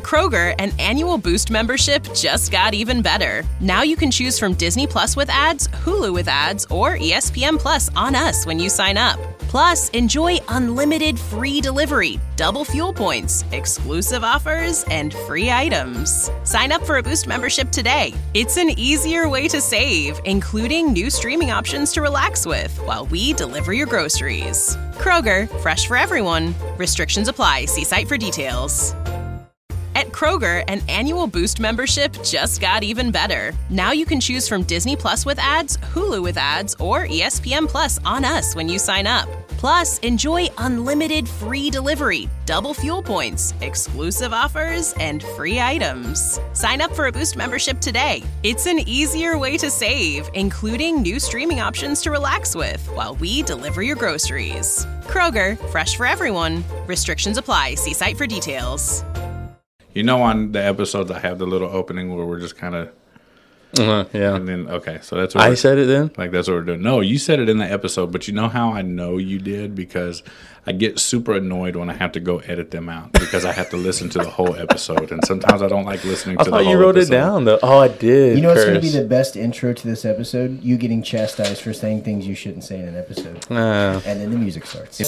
Kroger, an annual Boost membership just got even better. Now you can choose from Disney Plus with ads, Hulu with ads, or ESPN Plus on us when you sign up. Plus, enjoy unlimited free delivery, double fuel points, exclusive offers, and free items. Sign up for a Boost membership today. It's an easier way to save, including new streaming options to relax with while we deliver your groceries. Kroger, fresh for everyone. Restrictions apply. See site for details. At Kroger, an annual Boost membership just got even better. Now you can choose from Disney Plus with ads, Hulu with ads, or ESPN Plus on us when you sign up. Plus, enjoy unlimited free delivery, double fuel points, exclusive offers, and free items. Sign up for a Boost membership today. It's an easier way to save, including new streaming options to relax with while we deliver your groceries. Kroger, fresh for everyone. Restrictions apply. See site for details. You know, on the episodes, I have the little opening where we're just kind of... yeah. And then, okay, so that's what I said it then? Like, that's what we're doing. No, you said it in the episode, but you know how I know you did? Because I get super annoyed when I have to go edit them out because I have to listen to the whole episode. And sometimes I don't like listening to the whole episode. I thought you wrote it down, though. Oh, I did. You know what's going to be the best intro to this episode? You getting chastised for saying things you shouldn't say in an episode. And then the music starts.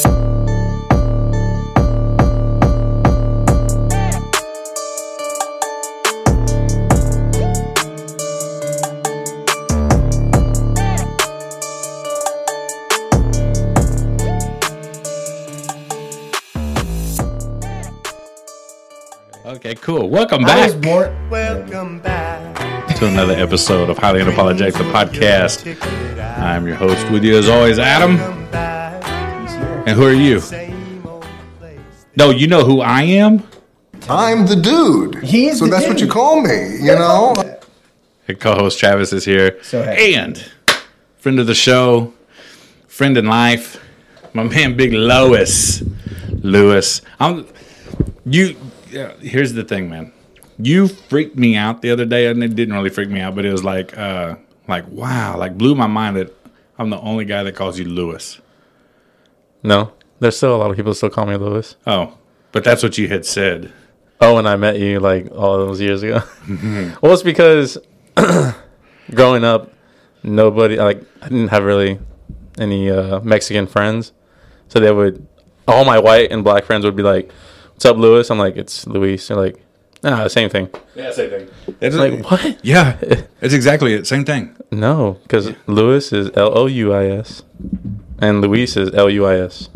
Okay, cool. Welcome back. Welcome back to another episode of Highly Unapologetic, the podcast. I'm your host with you as always, Adam. And who are you? No, you know who I am? I'm the dude. He's so the that's dude. what you call me, you know? Hey, co-host Travis is here. So happy. And friend of the show, friend in life, my man Big Lewis. Here's the thing, man. You freaked me out the other day, and it didn't really freak me out, but it was like wow, like blew my mind that I'm the only guy that calls you Lewis. No, there's still a lot of people still call me Lewis. Oh, but that's what you had said. Oh, when I met you like all those years ago. Well, it's because growing up, I didn't have really any Mexican friends, so all my white and black friends would be like, "What's up, Lewis?" I'm like, "It's Luis." They're like, same thing. Yeah, same thing. It's like, what? Yeah, it's exactly it. Same thing. No, because Lewis is Louis and Luis is Luis.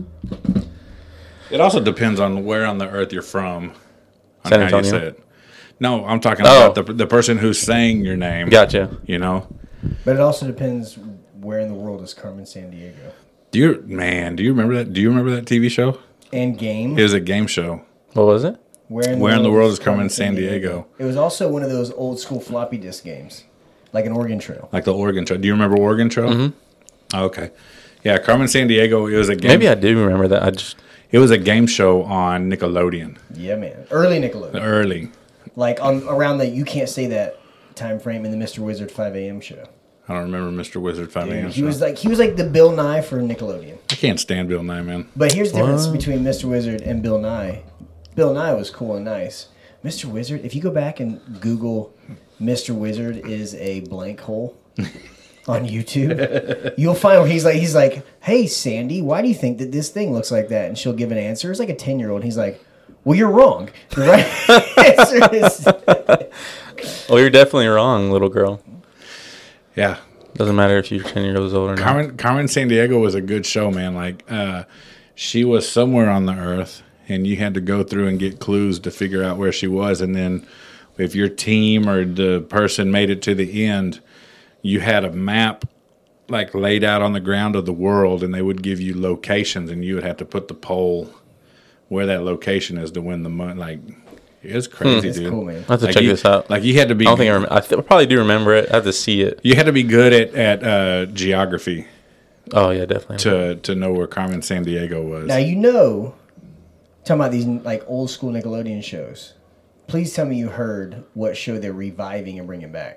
It also depends on where on the earth you're from, on San how you Antonio? say it. No, I'm talking about the person who's saying your name. Gotcha. You know? But it also depends where in the world is Carmen Sandiego. Do you remember that? Do you remember that TV show? And Game. It was a game show. What was it? Where in the world is Carmen Sandiego? It was also one of those old school floppy disk games, like an Oregon Trail. Like the Oregon Trail. Do you remember Oregon Trail? Mm-hmm. Oh, okay. Yeah, Carmen Sandiego. It was a game. Maybe I do remember that. It was a game show on Nickelodeon. Yeah, man. Early Nickelodeon. Early. Like around the You Can't Say That time frame in the Mr. Wizard 5 a.m. show. I don't remember Mr. Wizard 5 a.m. He was like the Bill Nye for Nickelodeon. I can't stand Bill Nye, man. But here's the difference between Mr. Wizard and Bill Nye. Bill Nye was cool and nice. Mr. Wizard, if you go back and Google Mr. Wizard is a blank hole on YouTube, you'll find where he's like, "Hey Sandy, why do you think that this thing looks like that?" And she'll give an answer. It's like a 10-year-old. And he's like, "Well, you're wrong. The right answer is." Well, you're definitely wrong, little girl. Yeah. Doesn't matter if you're 10 years old or not. Carmen Sandiego was a good show, man. Like, she was somewhere on the earth, and you had to go through and get clues to figure out where she was. And then if your team or the person made it to the end, you had a map like laid out on the ground of the world, and they would give you locations, and you would have to put the poll where that location is to win the money. Like, it's crazy, It's dude. cool, man. I have to check this out. Like, you had to be. I don't think I remember. I probably do remember it. I have to see it. You had to be good at geography Oh, yeah, definitely. to know where Carmen Sandiego was. Now talking about these like old school Nickelodeon shows. Please tell me you heard what show they're reviving and bringing back.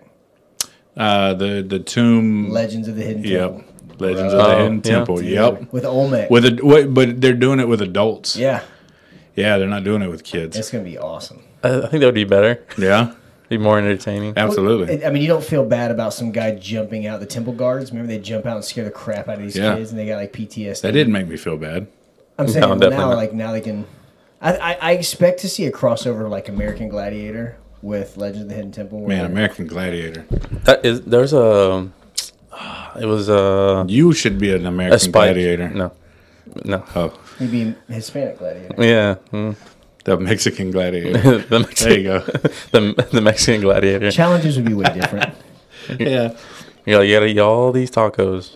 The Tomb Legends of the Hidden Temple. Yep. Legends of the Hidden yeah. Temple. Yep. With Olmec. But they're doing it with adults. Yeah. Yeah, they're not doing it with kids. It's going to be awesome. I think that would be better. Yeah, Be more entertaining. absolutely. I mean, you don't feel bad about some guy jumping out the temple guards. Remember, they jump out and scare the crap out of these Yeah. kids, and they got like PTSD. That didn't make me feel bad. I'm saying No, well, definitely now, not. like now they can. I expect to see a crossover like American Gladiator with Legend of the Hidden Temple. where Man, they're- American Gladiator. There's a. It was You should be an a American spike. Gladiator. No. Oh, He'd be a Hispanic Gladiator. Yeah. Mm. the Mexican Gladiator. the Mexican, There you go. the Mexican gladiator. Challenges would be way different. Yeah. You're like, you gotta eat all these tacos.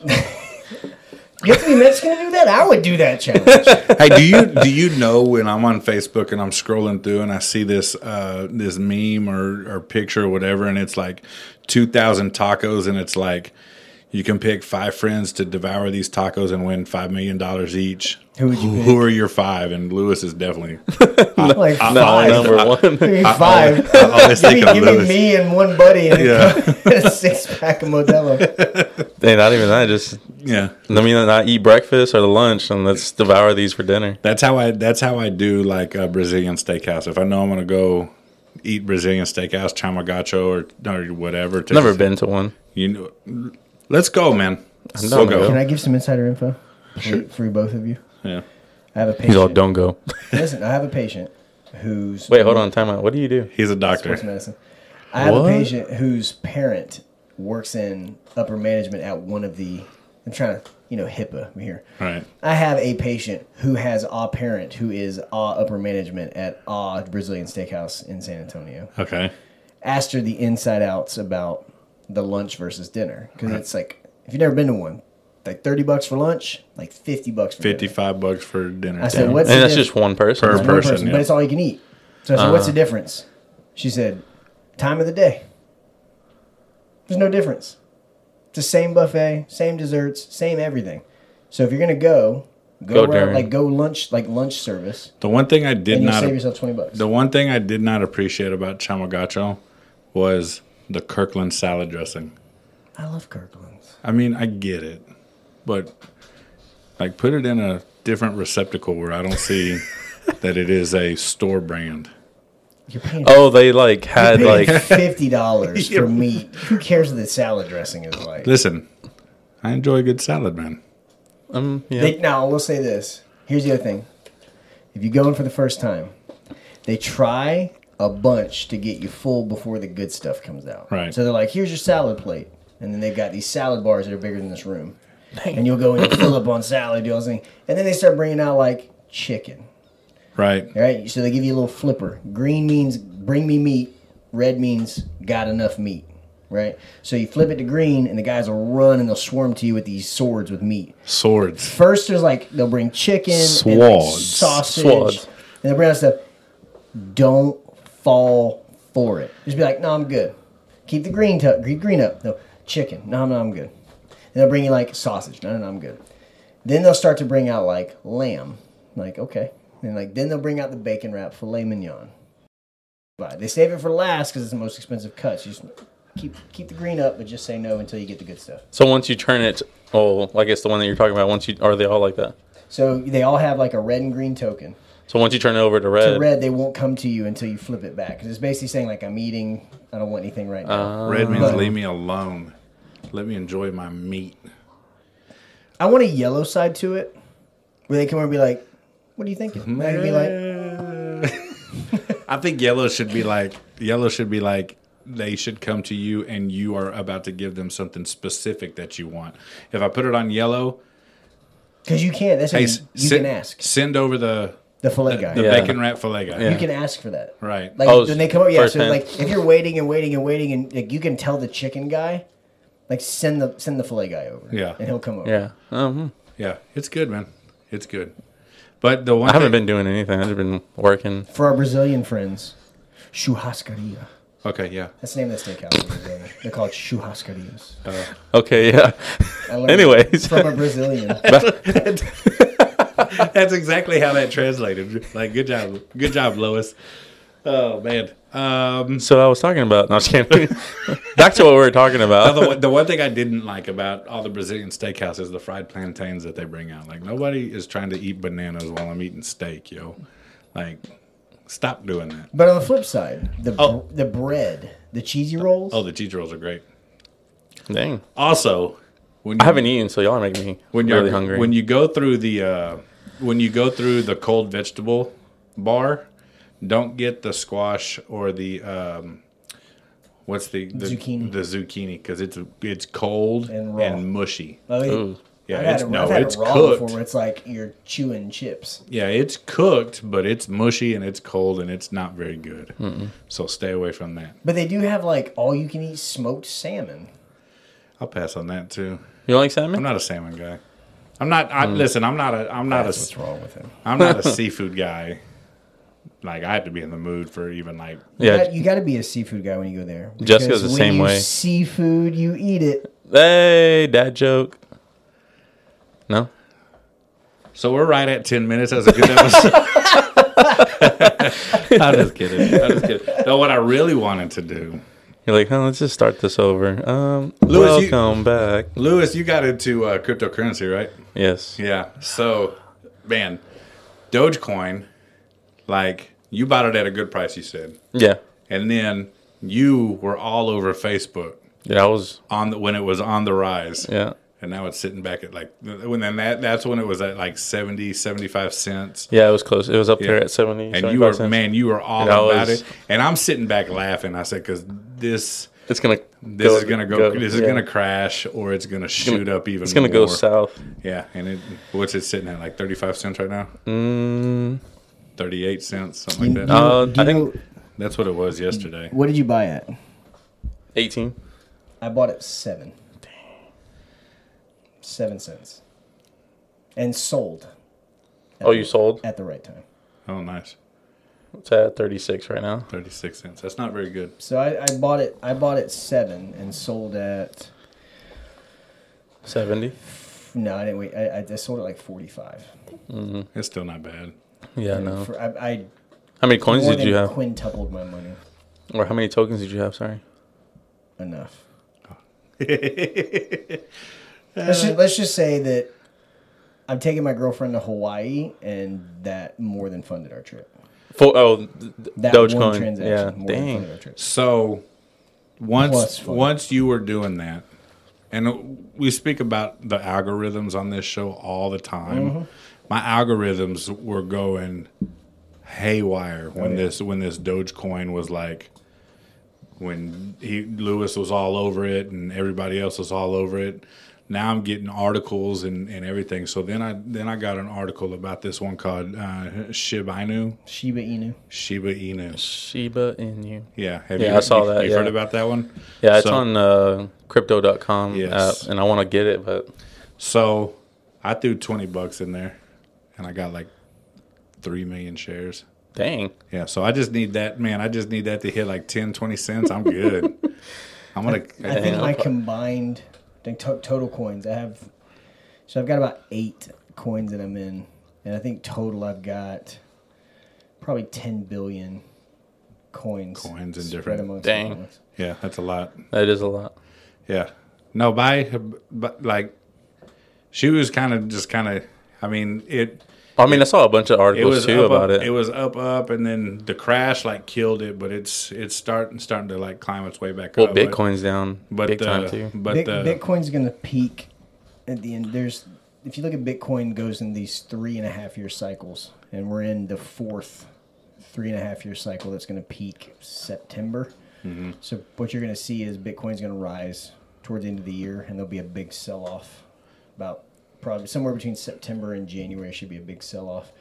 You have to be Mexican to do that? I would do that challenge. Hey, do you know when I'm on Facebook and I'm scrolling through and I see this this meme or picture or whatever, and it's like 2,000 tacos, and it's like you can pick 5 friends to devour these tacos and win $5 million each. Who would you pick? Who are your 5? And Lewis is definitely. Like No, five. number one. Give me five. I always Give think me, of give me Lewis. me and one buddy and Yeah. a 6-pack of Modelo. Hey, not even that. Just Yeah. let me not eat breakfast or the lunch, and let's devour these for dinner. That's how I do like a Brazilian steakhouse. If I know I'm gonna go eat Brazilian steakhouse, Chamagacho or whatever. Never been to one. You know, let's go, man. down We'll to go. go. Can I give some insider info for both of you? Yeah. I have a patient. He's all, don't go. Listen, I have a patient who's Wait, hold on, time out. What do you do? He's a doctor. sports medicine. I have What? a patient whose parent works in upper management at one of the. I'm trying to, HIPAA here. Right. I have a patient who has a parent who is upper management at Brazilian Steakhouse in San Antonio. Okay. Asked her the inside outs about the lunch versus dinner because it's like if you've never been to one, like $30 for lunch, like $50 for dinner. $55 for dinner. I said, "What's And the that's diff- just one person. Per It's one person, yeah. but it's all you can eat." So I said, "What's the difference?" She said, "Time of the day. There's no difference. It's the same buffet, same desserts, same everything. So if you're gonna go Go around, during. like go lunch service, The one thing I did and you not save yourself $20. the one thing I did not appreciate about Chamagacho was the Kirkland salad dressing. I love Kirkland's. I mean, I get it, but like put it in a different receptacle where I don't see that it is a store brand. You're paying, Oh, they like had you're paying like $50 for meat. Who cares what the salad dressing is like? Listen, I enjoy a good salad, man. yeah. Now, we'll say this. Here's the other thing. If you go in for the first time, they try a bunch to get you full before the good stuff comes out. Right. So they're like, here's your salad plate. And then they've got these salad bars that are bigger than this room. And you'll go in and fill up on salad, do all this thing. And then they start bringing out like chicken. Right. All right. So they give you a little flipper. Green means bring me meat. Red means got enough meat. Right. So you flip it to green, and the guys will run and they'll swarm to you with these swords with meat. Swords. First, there's like they'll bring chicken, and like Swords. sausage, Swords. and they'll bring out stuff. Don't fall for it. Just be like, no, I'm good. Keep the green up. No, chicken. No, I'm good. And they'll bring you like sausage. No, I'm good. Then they'll start to bring out like lamb. Like, okay. And like then they'll bring out the bacon wrap filet mignon. But they save it for last because it's the most expensive cut. So you just keep the green up, but just say no until you get the good stuff. So once you turn it, I guess the one that you're talking about. Are they all like that? So they all have like a red and green token. So once you turn it over to red, To red, they won't come to you until you flip it back. Because it's basically saying, like, I'm eating, I don't want anything right now. Red means leave me alone. Let me enjoy my meat. I want a yellow side to it, where they come over and be like, what are you thinking? And I can be like, I think yellow should be like they should come to you and you are about to give them something specific that you want. If I put it on yellow, because you can't. That's what you can ask. Send over the Filet guy. Yeah. bacon wrap filet guy. Yeah. You can ask for that. Right. Like, Oh, when they come over, yeah, first so hand. like, if you're waiting and like, you can tell the chicken guy, like, send the filet guy over. Yeah. And he'll come over. yeah. Yeah, it's good, man. It's good. But the one I haven't thing- been doing anything. I've just been working. For our Brazilian friends, churrascaria. Okay, yeah. That's the name of the steakhouse in Brazil. They're called churrascarias. Okay, yeah. I learned Anyways. from a Brazilian. That's exactly how that translated. Like, good job, Lois. Oh man. So I was talking about. No, I'm just kidding. Back to what we were talking about. The one thing I didn't like about all the Brazilian steakhouses is the fried plantains that they bring out. Like, nobody is trying to eat bananas while I'm eating steak, yo. Like, Stop doing that. But on the flip side, the bread, the cheesy rolls. Oh, the cheese rolls are great. Dang. Also, when I haven't eaten, so y'all are making me really hungry. When you go through the cold vegetable bar, don't get the squash or the what's the zucchini. The zucchini, because it's cold And raw. and mushy. Oh, yeah. Ooh. Yeah, I've had it's it raw cooked. before, where it's like you're chewing chips. Yeah, it's cooked, but it's mushy and it's cold and it's not very good. So stay away from that. But they do have like all you can eat smoked salmon. I'll pass on that too. You don't like I'm salmon? not a salmon guy. Listen, I'm not That's what's wrong with him. I'm not a seafood guy. Like, I have to be in the mood for even like. Yeah. You got to be a seafood guy when you go there. Jessica's the Because same when way. you seafood, you eat it. Hey, dad joke. No? So we're right at 10 minutes. That's a good episode. I'm just kidding. No, what I really wanted to do, You're like, let's just start this over. Louis, Welcome back. Lewis, you got into cryptocurrency, right? Yes. Yeah. So, man, Dogecoin, like, you bought it at a good price, you said, Yeah. and then you were all over Facebook Yeah, I was. when it was on the rise. Yeah. And now it's sitting back at like that's when it was at like 70, 75 cents. Yeah, it was close. It was up there Yeah. at 70. And 75 you were cents. you were all And I about was- it. And I'm sitting back laughing. I said, because this It's going to is gonna go. This is yeah. gonna crash, or it's gonna shoot up even. It's going to more. go south. Yeah, and what's it sitting at? Like 35 cents right now. 38 cents, something like that. I think That's what it was yesterday. What did you buy at? 18. I bought it 7. 7 cents. And sold. Oh, you sold? At the right time. Oh, nice. It's at 36 right now. 36 cents. That's not very good. So I bought it. I bought it 7 and sold at. 70. No, I didn't wait. I sold it like 45. It's still not bad. Yeah, no. I How many coins more did you than have? quintupled my money. Or how many tokens did you have? Sorry. Enough. Let's just say that I'm taking my girlfriend to Hawaii, and that more than funded our trip. That one Dogecoin. transaction Yeah. more than Dang. funded our trip. So Plus once fun. once you were doing that, and we speak about the algorithms on this show all the time. My algorithms were going haywire when this Dogecoin was like, when Lewis was all over it and everybody else was all over it. Now I'm getting articles and everything. So then I got an article about this one called Shiba Inu. Shiba Inu. Shiba Inu. Shiba Inu. Yeah. I saw that, You've yeah. heard about that one? Yeah, it's So- on crypto.com Yes. app, and I want to get it, but So I threw $20 in there, and I got like 3 million shares. dang. Yeah, so I just need that, man. I just need that to hit like 10, 20 cents. I'm good. I'm going I to. think my combined total coins, I've got about 8 coins that I'm in, and I think total I've got probably 10 billion coins Coins in spread different- amongst Dang. the coins. Yeah, that's a lot. That is a lot. Yeah. No, but like, she was I mean, I mean, I saw a bunch of it articles was too up, about up, it. It was up, and then the crash like killed it, but it's starting to like climb its way back Well, up. Bitcoin's down but big the, time too. But Bitcoin's going to peak at the end. If you look at Bitcoin, goes in these 3.5-year cycles, and we're in the 4th 3.5-year cycle that's going to peak September. Mm-hmm. So what you're going to see is Bitcoin's going to rise towards the end of the year, and there'll be a big sell-off. About probably somewhere between September and January should be a big sell-off.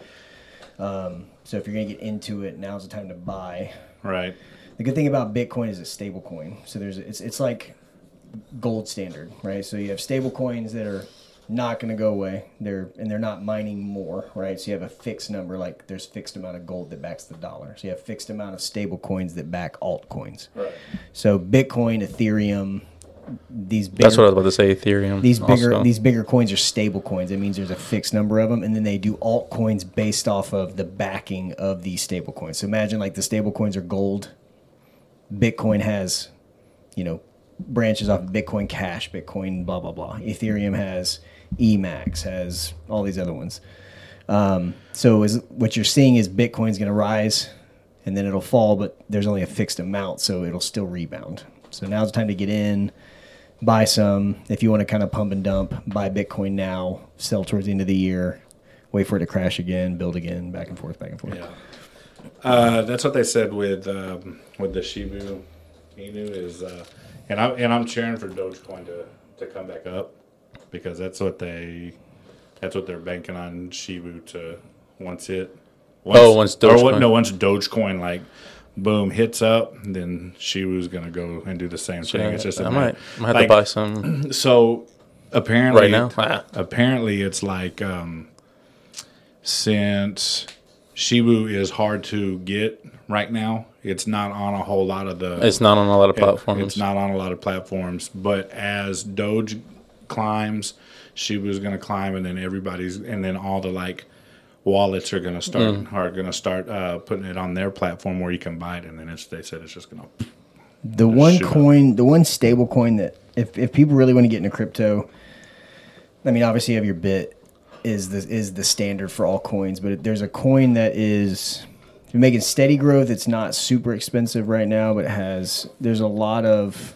So if you're going to get into it, now's the time to buy. right. The good thing about Bitcoin is it's stable coin. So it's like gold standard, right? So you have stable coins that are not going to go away. They're not mining more, right? So you have a fixed number, like there's fixed amount of gold that backs the dollar. So you have fixed amount of stable coins that back altcoins. Right. So Bitcoin, Ethereum, these bigger, That's what I was about to say. Ethereum. these bigger coins are stable coins. It means there's a fixed number of them, and then they do altcoins based off of the backing of these stable coins. So imagine like the stable coins are gold. Bitcoin has, branches off of Bitcoin Cash, Bitcoin blah blah blah. Ethereum has Emacs, has all these other ones. So what you're seeing is Bitcoin's going to rise and then it'll fall, but there's only a fixed amount, so it'll still rebound. So now's the time to get in, buy some. If you want to kind of pump and dump, buy Bitcoin now, sell towards the end of the year, wait for it to crash again, build again, back and forth, back and forth. Yeah. That's what they said with the Shiba Inu is, and I'm cheering for Dogecoin to come back up, because that's what they're banking on Shibu to once Dogecoin like boom hits up, then Shibu's gonna go and do the same thing. It's just I might have to buy some. So apparently right now, apparently it's like since Shibu is hard to get right now, it's not on a whole lot of the. It's not on a lot of platforms. It's not on a lot of platforms, but as Doge climbs, Shibu's going to climb, and then all the like wallets are going to start putting it on their platform where you can buy it, and then they said it's just going to. The one stable coin that if people really want to get into crypto, I mean, obviously you have your Bit is the standard for all coins, but there's a coin that is making steady growth. It's not super expensive right now, but there's a lot of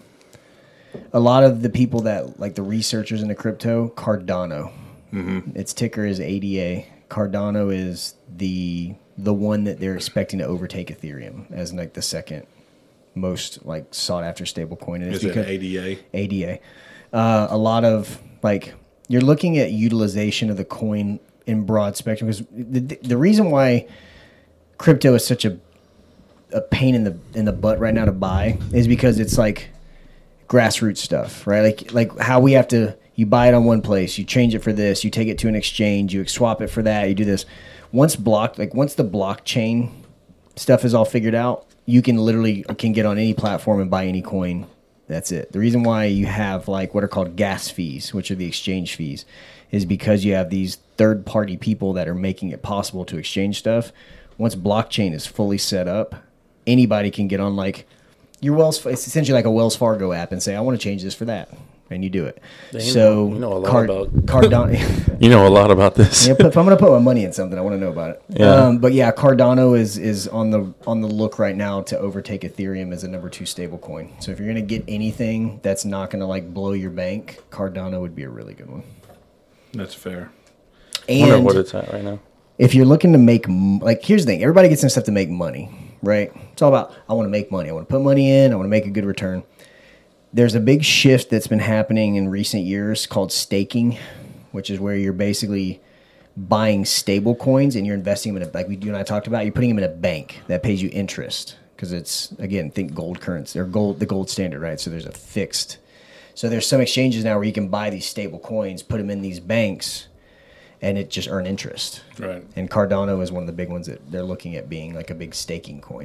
the people that like the researchers into crypto, Cardano. Mm-hmm. Its ticker is ADA. Cardano is the one that they're expecting to overtake Ethereum as like the second most like sought after stable coin. And is it ADA? ADA. A lot of like you're looking at utilization of the coin in broad spectrum, because the reason why crypto is such a pain in the butt right now to buy is because it's like grassroots stuff, right? Like how we have to, you buy it on one place, you change it for this, you take it to an exchange, you swap it for that, you do this. Once the blockchain stuff is all figured out, you can get on any platform and buy any coin. That's it. The reason why you have like what are called gas fees, which are the exchange fees, is because you have these third-party people that are making it possible to exchange stuff. Once blockchain is fully set up, anybody can get on like it's essentially like a Wells Fargo app and say, I want to change this for that. And you do it. You know a lot about Cardano. You know a lot about this. Yeah, if I'm going to put my money in something, I want to know about it. Yeah. But yeah, Cardano is on the look right now to overtake Ethereum as a number 2 stable coin. So if you're going to get anything that's not going to like blow your bank, Cardano would be a really good one. That's fair. I wonder what it's at right now. If you're looking to make here's the thing: everybody gets in stuff to make money, right? It's all about I want to make money. I want to put money in. I want to make a good return. There's a big shift that's been happening in recent years called staking, which is where you're basically buying stable coins and you're investing them in like you and I talked about. You're putting them in a bank that pays you interest because it's, again, think gold currency or the gold standard, right? So there's a fixed. So there's some exchanges now where you can buy these stable coins, put them in these banks, and it just earn interest. Right. And Cardano is one of the big ones that they're looking at being like a big staking coin.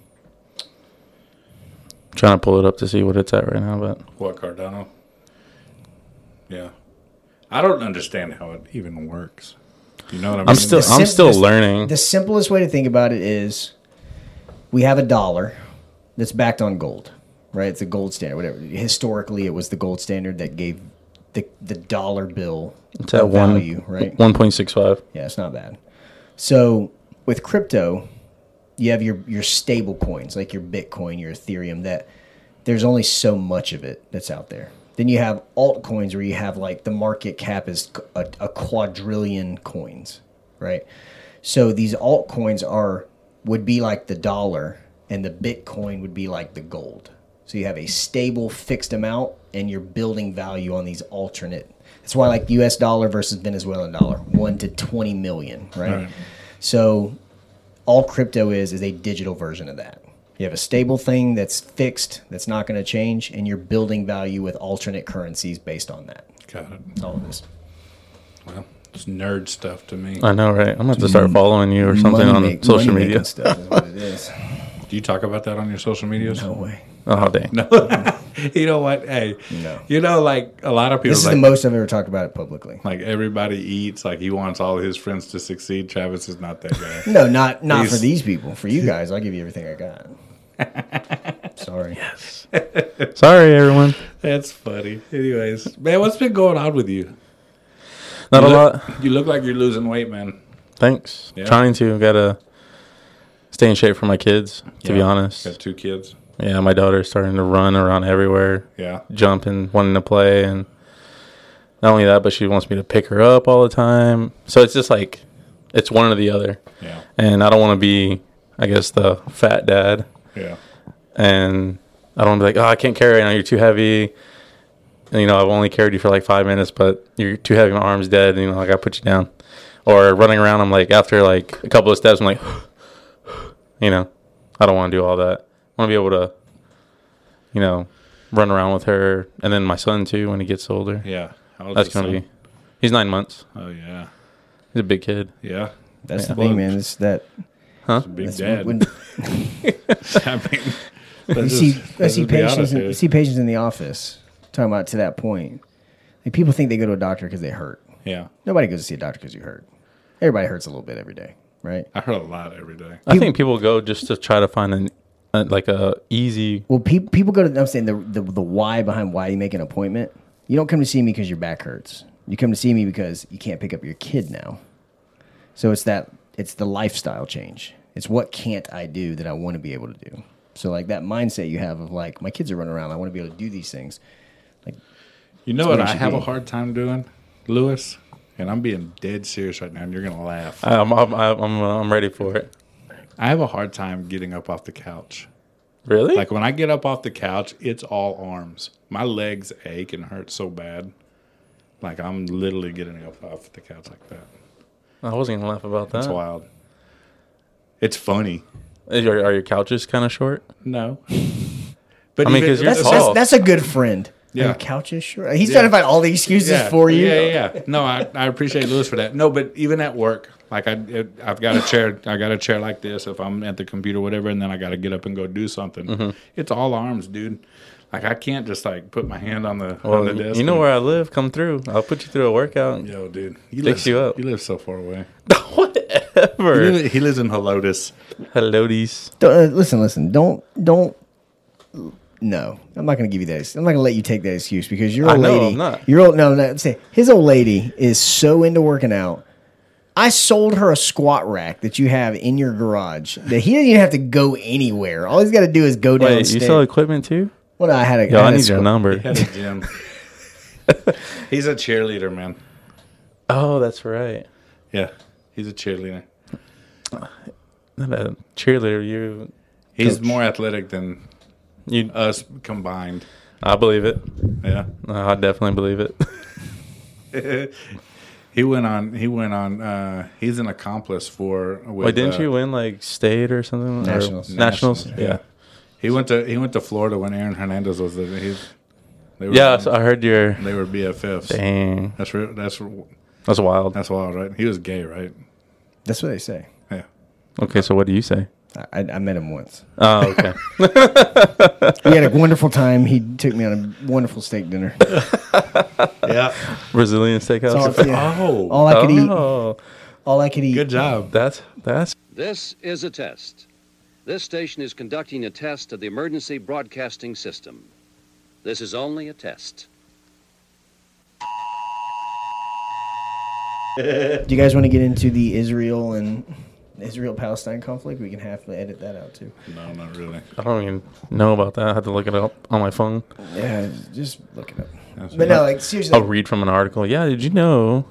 Trying to pull it up to see what it's at right now, but what, Cardano? Yeah, I don't understand how it even works. You know what I mean? I'm still learning. The simplest way to think about it is we have a dollar that's backed on gold, right? It's a gold standard. Whatever. Historically, it was the gold standard that gave the dollar bill it's at value, right? 1.65. Yeah, it's not bad. So with crypto, you have your stable coins, like your Bitcoin, your Ethereum, that there's only so much of it that's out there. Then you have altcoins where you have like the market cap is a quadrillion coins, right? So these altcoins would be like the dollar and the Bitcoin would be like the gold. So you have a stable fixed amount and you're building value on these alternate. That's why like US dollar versus Venezuelan dollar, 1 to 20 million, right? So all crypto is a digital version of that. You have a stable thing that's fixed, that's not going to change, and you're building value with alternate currencies based on that. Got it. That's all it is. Well, it's nerd stuff to me. I know, right? I'm going to have to start following you or something on social media. Stuff is what it is. Do you talk about that on your social medias? No way. Oh, dang. No. You know what? Hey, no. You know, like a lot of people. This is like, the most I've ever talked about it publicly. Like everybody eats. Like he wants all his friends to succeed. Travis is not that guy. No, not for these people. For you guys, I'll give you everything I got. Sorry. Yes. Sorry, everyone. That's funny. Anyways, man, what's been going on with you? Not a lot. You look like you're losing weight, man. Thanks. Yeah. Trying to. Gotta stay in shape for my kids, to be honest. Got 2 kids. Yeah, my daughter's starting to run around everywhere, Yeah. jumping, wanting to play, and not only that, but she wants me to pick her up all the time. So it's just like, it's one or the other. Yeah. And I don't want to be, I guess, the fat dad. Yeah. And I don't want to be like, oh, I can't carry right now, you're too heavy. And, you know, I've only carried you for like 5 minutes, but you're too heavy, my arm's dead, and, you know, I got to put you down. Or running around, I'm like, after like a couple of steps, I'm like, you know, I don't want to do all that. I want to be able to, you know, run around with her, and then my son too when he gets older. Yeah. How old's That's the gonna son? be. He's 9 months. Oh, yeah. He's a big kid. Yeah. That's the Well, thing, man. It's that. Big That's dad. when I mean, you see patients in the office talking about to that point. Like, people think they go to a doctor because they hurt. Yeah. Nobody goes to see a doctor because you hurt. Everybody hurts a little bit every day, right? I heard a lot every day. I think people go just to try to find like a easy. Well, people go to. I'm saying the why behind why you make an appointment. You don't come to see me because your back hurts. You come to see me because you can't pick up your kid now. So it's the lifestyle change. It's what can't I do that I want to be able to do. So like that mindset you have of like, my kids are running around, I want to be able to do these things. Like, You know what what it I should have be. a hard time doing, Lewis? And I'm being dead serious right now, and you're going to laugh. I'm ready for it. I have a hard time getting up off the couch. Really? Like, when I get up off the couch, it's all arms. My legs ache and hurt so bad. Like, I'm literally getting up off the couch like that. I wasn't gonna laugh about that. It's wild. It's funny. Are your couches kind of short? No. But I mean, 'cause you're tall. that's a good friend. Yeah. Your couch is short. He's trying to find all the excuses for you. Yeah. No, I appreciate Lewis for that. No, but even at work, like I've got a chair. I got a chair like this if I'm at the computer, or whatever, and then I got to get up and go do something. Mm-hmm. It's all arms, dude. Like, I can't just like put my hand on the Well, desk. you know where I live. Come through. I'll put you through a workout. Yo, dude, Fix you up. You live so far away. Whatever. He lives in Helotes. Hello, these. Listen. Don't. No, I'm not going to give you that. I'm not going to let you take that excuse because your I old know, lady. I'm not. Your old no. Say his old lady is so into working out. I sold her a squat rack that you have in your garage that he doesn't even have to go anywhere. All he's got to do is go Wait, downstairs. you sell equipment too? Well, no, I had a. Yo, I I had a need your squat- number. He has a gym. He's a cheerleader, man. Oh, that's right. Yeah, he's a cheerleader. Not a cheerleader. He's more athletic than You. us combined. I believe it. Yeah. I definitely believe it. He went on. He's an accomplice for. With, Wait, didn't you win like state or something? Or Nationals. Nationals. Yeah. He went to Florida when Aaron Hernandez was there. They were, Yeah. So I heard your. they were BFFs. Dang. That's real. That's wild. wild, right? He was gay, right? That's what they say. Yeah. Okay, so what do you say? I met him once. Oh, okay. We had a wonderful time. He took me on a wonderful steak dinner. Yeah. Brazilian steakhouse. all, yeah. Oh, all I could eat. Oh, All I could eat. good job. that's This is a test. This station is conducting a test of the emergency broadcasting system. This is only a test. Do you guys want to get into the Israel-Palestine conflict? We can have to edit that out too. No, not really. I don't even know about that. I have to look it up on my phone. Yeah, just look it up. That's But no, like seriously. I'll read from an article. Yeah, did you know?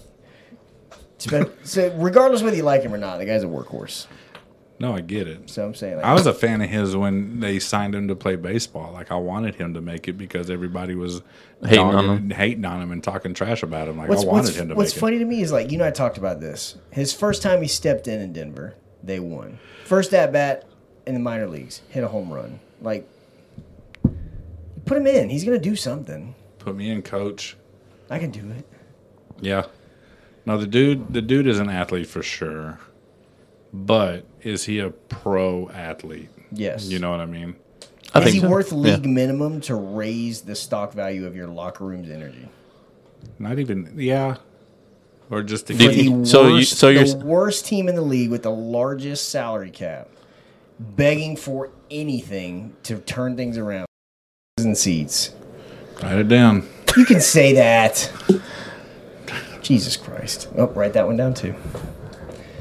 So regardless whether you like him or not, the guy's a workhorse. No, I get it. So I'm saying, like, I was a fan of his when they signed him to play baseball. Like, I wanted him to make it because everybody was Hating on hating on him and talking trash about him. Like, I wanted him to what's make it. funny to me is, like, you know, I talked about this. His first time he stepped in Denver, they won. First at bat in the minor leagues, hit a home run. Like, put him in. He's gonna do something. Put me in, coach. I can do it. Yeah. No, the dude is an athlete for sure. But is he a pro athlete? Yes. You know what I mean? I Is think he so. worth league Yeah. minimum to raise the stock value of your locker room's energy? Not even, yeah. Or just to Did For keep, you- the so you're worst team in the league with the largest salary cap, begging for anything to turn things around. And seats. write it down. You can say that. Jesus Christ. Oh, write that one down too.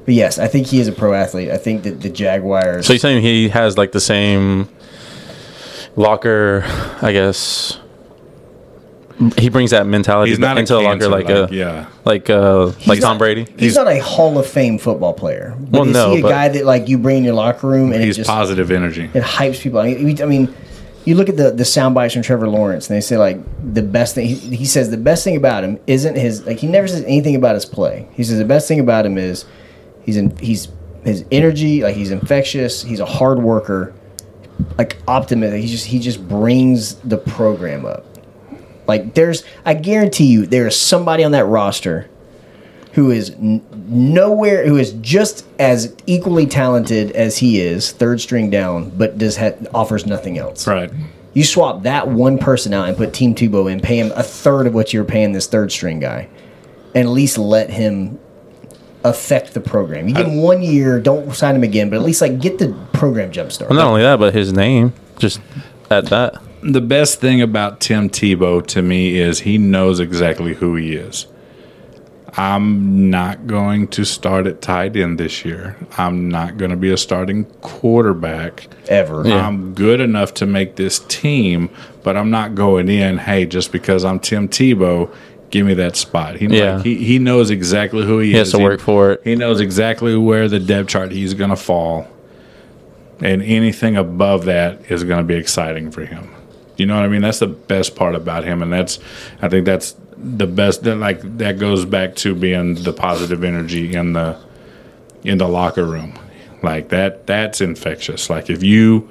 But yes, I think he is a pro athlete. I think that the Jaguars. So you're saying he has like the same locker, I guess. He brings that mentality He's not into the locker like Tom Brady. He's not a Hall of Fame football player. But Well, is no, he a but- guy that like you bring in your locker room and He's it just positive energy. it hypes people? I mean, you look at the sound bites from Trevor Lawrence, and they say like the best thing. He says the best thing about him isn't his like he never says anything about his play. He says the best thing about him is he's his energy. Like he's infectious. He's a hard worker. Like optimism. He just brings the program up. Like I guarantee you, there is somebody on that roster who is nowhere, who is just as equally talented as he is, third string down, but offers nothing else. Right. You swap that one person out and put Team Tebow in, pay him a third of what you're paying this third string guy, and at least let him affect the program. You give him 1 year, don't sign him again, but at least like get the program jump started. Well, not only that, but his name, just at that. The best thing about Tim Tebow to me is he knows exactly who he is. I'm not going to start at tight end this year. I'm not going to be a starting quarterback. Ever. Yeah. I'm good enough to make this team, but I'm not going in, hey, just because I'm Tim Tebow, give me that spot. He knows exactly who he is. He has to work for it. He knows exactly where the depth chart he's going to fall. And anything above that is going to be exciting for him. You know what I mean? That's the best part about him, and I think that's the best. That goes back to being the positive energy in the locker room. Like that's infectious. Like if you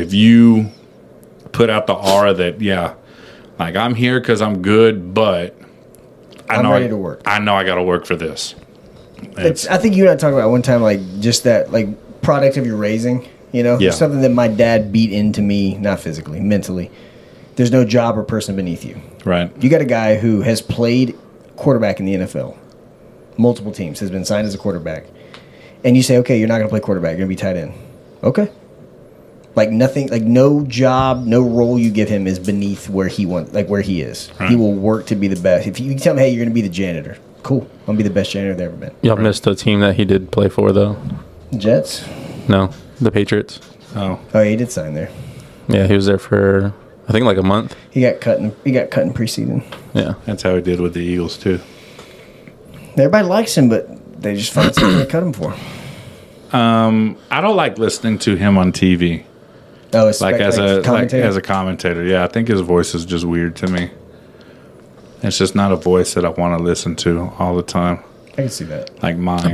put out the aura that like I'm here because I'm good, but I'm ready to work. I know I got to work for this. I think you and I talked about one time, like just that, like product of your raising. You know, Yeah. something that my dad beat into me, not physically, mentally. There's no job or person beneath you. Right. You got a guy who has played quarterback in the NFL, multiple teams, has been signed as a quarterback, and you say, okay, you're not going to play quarterback, you're going to be tight end. Okay. Like nothing, like no job, no role you give him is beneath where he wants, like where he is. Right. He will work to be the best. If you tell him, hey, you're going to be the janitor, cool. I'm going to be the best janitor there ever been. Y'all missed the team that he did play for, though. Jets? No, the Patriots. Oh. Oh, yeah, he did sign there. Yeah, he was there for, I think, like a month. He got cut in preseason. Yeah. That's how he did with the Eagles too. Everybody likes him, but they just find something to cut him for. I don't like listening to him on TV. Oh, it's As a commentator. commentator. Yeah, I think his voice is just weird to me. It's just not a voice that I want to listen to all the time. I can see that. Like mine.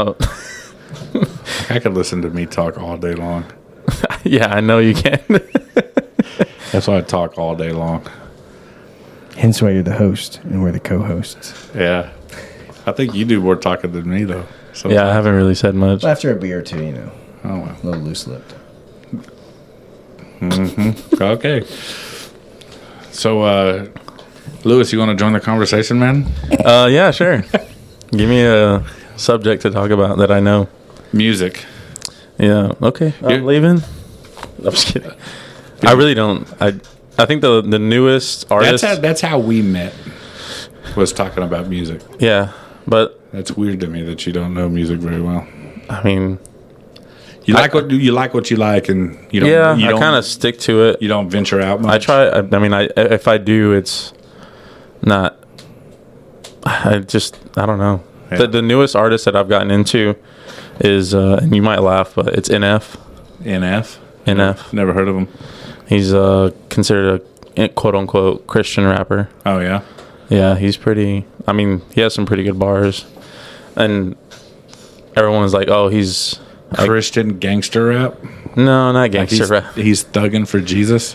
I could listen to me talk all day long. Yeah, I know you can. That's why I talk all day long. Hence why you're the host and we're the co-hosts. Yeah. I think you do more talking than me, though. So, Yeah, I haven't really said much. Well, after a beer or two, Oh, well. a little loose-lipped. Okay. So, Lewis, you want to join the conversation, man? Yeah, sure. Give me a subject to talk about that I know. Music. Yeah. Okay. I'm You're- leaving. I'm just kidding. I really don't. I think the newest artist. That's how we met. Was talking about music. Yeah, but That's weird to me that you don't know music very well. I mean, You like what you like, and you don't. yeah, you I don't, kind of stick to it. You don't venture out much. I try. I mean, if I do, it's not. I don't know. Yeah. The newest artist that I've gotten into is, and you might laugh, but it's NF. NF. NF. Never heard of him. He's considered a quote unquote Christian rapper. Oh yeah. Yeah, he's pretty. I mean, he has some pretty good bars, and everyone's like, "Oh, he's like, Christian gangster rap. no, not Like gangster rap. he's thugging for Jesus.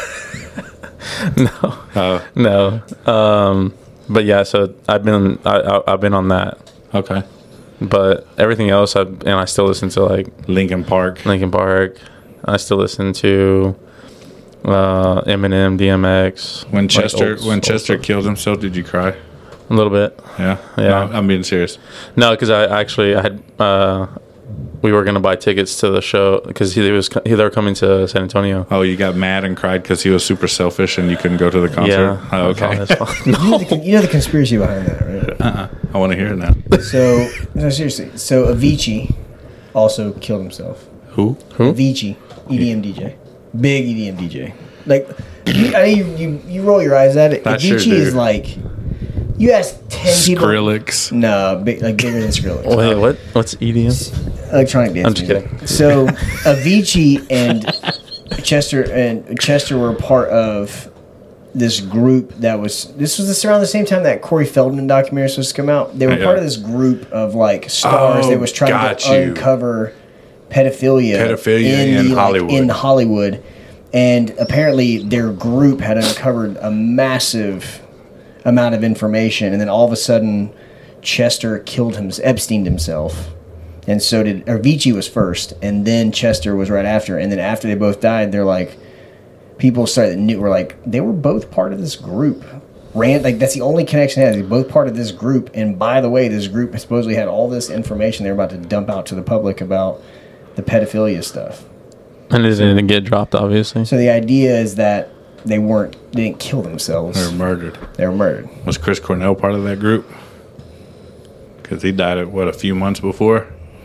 No, but yeah. So I've been on that, Okay. but everything else, I still listen to like Linkin Park. Linkin Park. I still listen to Eminem, DMX. When Chester old stuff. killed himself, did you cry? A little bit. Yeah. Yeah. No, I'm being serious. No, because I had we were gonna buy tickets to the show because they were coming to San Antonio. Oh, you got mad and cried because he was super selfish and you couldn't go to the concert? Yeah. Oh, okay. You know the conspiracy behind that, right? I want to hear it now. So, no, seriously. So Avicii also killed himself. Who? Avicii, EDM DJ, big EDM DJ. Like, you roll your eyes at it. I sure Avicii do. is like, you ask 10 people. Skrillex. No, like bigger than Skrillex. Wait, what? What's EDM? Electronic dance. I'm just music. kidding. So Avicii and Chester were part of this group that was. This was around the same time that Corey Feldman documentary was supposed to come out. They were Yeah. part of this group of like stars that was trying got to you. uncover pedophilia in Hollywood. in Hollywood, and apparently their group had uncovered a massive amount of information, and then all of a sudden Chester Epsteined himself, and so did Avicii was first, and then Chester was right after, and then after they both died, they're like, people were like, they were both part of this group. Like that's the only connection they had. They're both part of this group, and by the way, this group supposedly had all this information they were about to dump out to the public about the pedophilia stuff. And it didn't get dropped, obviously. So the idea is that they didn't kill themselves. They were murdered. They were murdered. Was Chris Cornell part of that group? Because he died a few months before,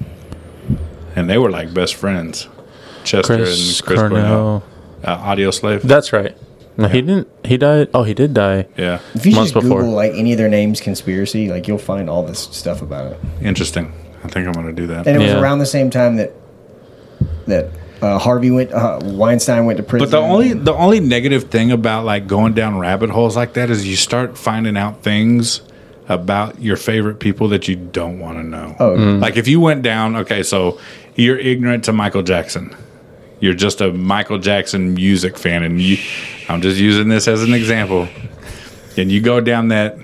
and they were like best friends. Chester and Chris Cornell. Audio Slave. That's right. No, he didn't. He died. Oh, he did die. Yeah. If you Months just Google before. like any of their names conspiracy, like you'll find all this stuff about it. Interesting. I think I'm going to do that. And it was Yeah. around the same time that Weinstein went to prison. But the only negative thing about like going down rabbit holes like that is you start finding out things about your favorite people that you don't want to know. Oh. Like if you went down, okay, so you're ignorant to Michael Jackson. You're just a Michael Jackson music fan, and I'm just using this as an example. And you go down that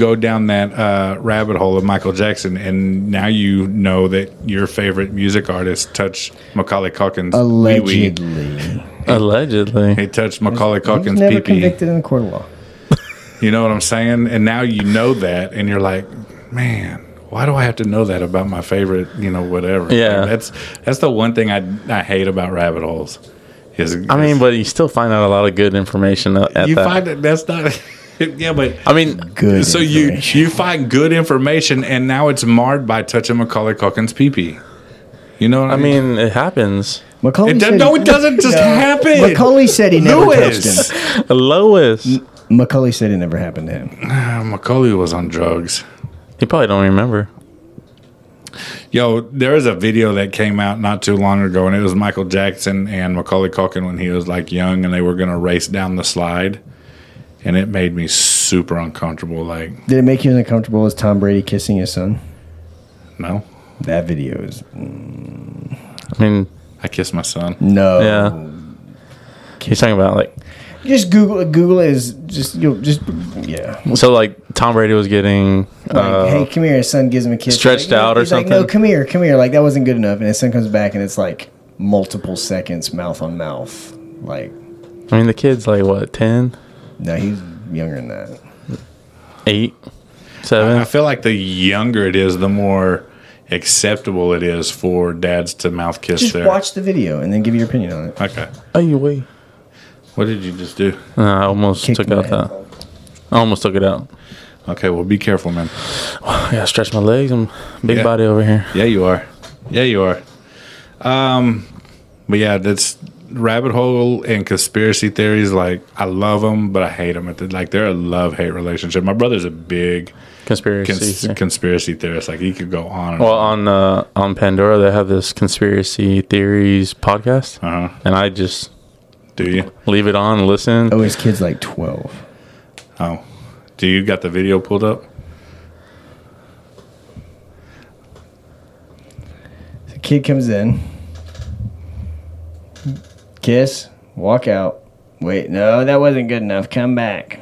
rabbit hole of Michael Jackson, and now you know that your favorite music artist touched Macaulay Culkin's wee-wee. Allegedly. He touched Macaulay He was Culkin's never pee-pee. convicted in the court of law. You know what I'm saying? And now you know that, and you're like, man, why do I have to know that about my favorite, whatever? Yeah. Like, that's the one thing I hate about rabbit holes. But you still find out a lot of good information at you that. find that that's not. Yeah, but I mean, Good. so you find good information, and now it's marred by touching Macaulay Culkin's pee-pee. You know what I mean? it happens. Macaulay It said doesn't just happen. Macaulay said he never Lewis. touched him. Lois. Macaulay said it never happened to him. Macaulay was on drugs. He probably don't remember. Yo, there was a video that came out not too long ago, and it was Michael Jackson and Macaulay Culkin when he was like young, and they were going to race down the slide, and it made me super uncomfortable. Like, Did it make you as uncomfortable as Tom Brady kissing his son? no, That video is I mean, I kissed my son. no. yeah. He's talking about like, Just Google it. Google it is just yeah. so like Tom Brady was getting Like, hey, come here. His son gives him a kiss. stretched Like, out or he's like, no, something? come here, come here. Like that wasn't good enough. And his son comes back and it's like multiple seconds, mouth on mouth. Like, I mean, the kid's like what, 10, no, he's younger than that. 8, I 7. feel like the younger it is, the more acceptable it is for dads to mouth kiss Just their. watch the video and then give your opinion on it. Okay. Anyway, What did you just do? I almost Kicked took my out that. headphone. I almost took it out. Okay, well, be careful, man. I gotta stretch my legs. I'm big Yeah. body over here. Yeah, you are. Yeah, you are. But yeah, that's rabbit hole and conspiracy theories. Like, I love them, but I hate them. They're a love-hate relationship. My brother's a big Conspiracy. conspiracy theorist. Like, he could go on and Well, on. on Pandora, they have this conspiracy theories podcast, Uh-huh. and I just Do you? leave it on and listen. Oh, his kid's like 12. Oh. Do you got the video pulled up? The kid comes in. Kiss. Walk out. Wait, no, that wasn't good enough. Come back.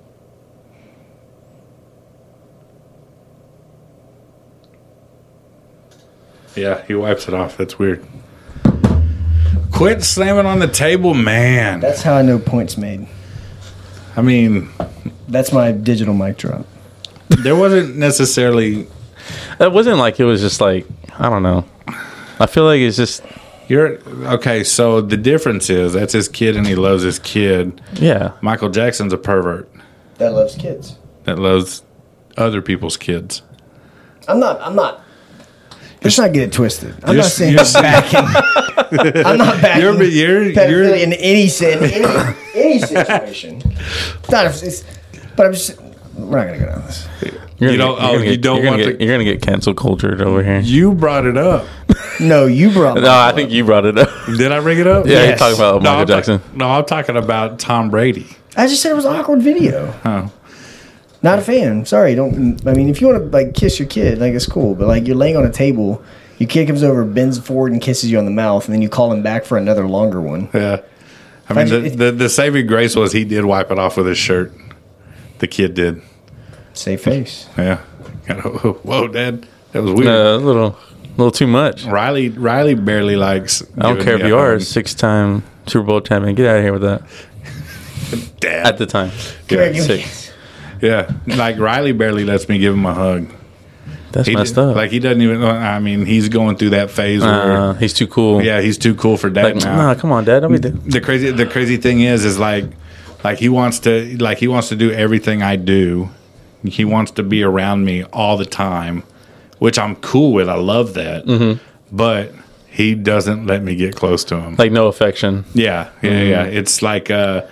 Yeah, he wipes it off. That's weird. Quit slamming on the table, man. That's how I know points made. I mean, That's my digital mic drop. there wasn't necessarily. It wasn't like it was just like, I don't know. I feel like it's just You're okay. So the difference is that's his kid, and he loves his kid. yeah. Michael Jackson's a pervert That loves kids. that loves other people's kids. I'm not. Let's not get it twisted. I'm You're- not saying you're- I'm backing. I'm not backing You're pedophilia in any situation. Not if it's, but I'm just. We're not gonna go down this. You don't- you don't want to- You're gonna get cancel cultured over here. you brought it up. No, you brought. No, I think you brought it up. Did I bring it up? Yeah, Yes. you're talking about Michael I'm Jackson. No, I'm talking about Tom Brady. I just said it was an awkward video. Oh. Not a fan. Sorry, don't. I mean, if you want to like kiss your kid, like it's cool. But like you're laying on a table, your kid comes over, bends forward, and kisses you on the mouth, and then you call him back for another longer one. Yeah. I mean, But the saving grace was he did wipe it off with his shirt. The kid did. Save face. Yeah. Whoa, Dad. That was weird. A little too much. Riley barely likes. I don't care if you are a 6-time Super Bowl champion. Get out of here with that. Dad. At the time, Come here, give me- 6. Yeah. Like Riley barely lets me give him a hug. That's He messed did- up. Like he doesn't even. I mean, he's going through that phase where. He's too cool. Yeah, he's too cool for dad Like, now. nah, come on, Dad. Don't be The crazy thing is like he wants to do everything I do. He wants to be around me all the time, which I'm cool with. I love that. Mm-hmm. But he doesn't let me get close to him. like no affection. Yeah. It's like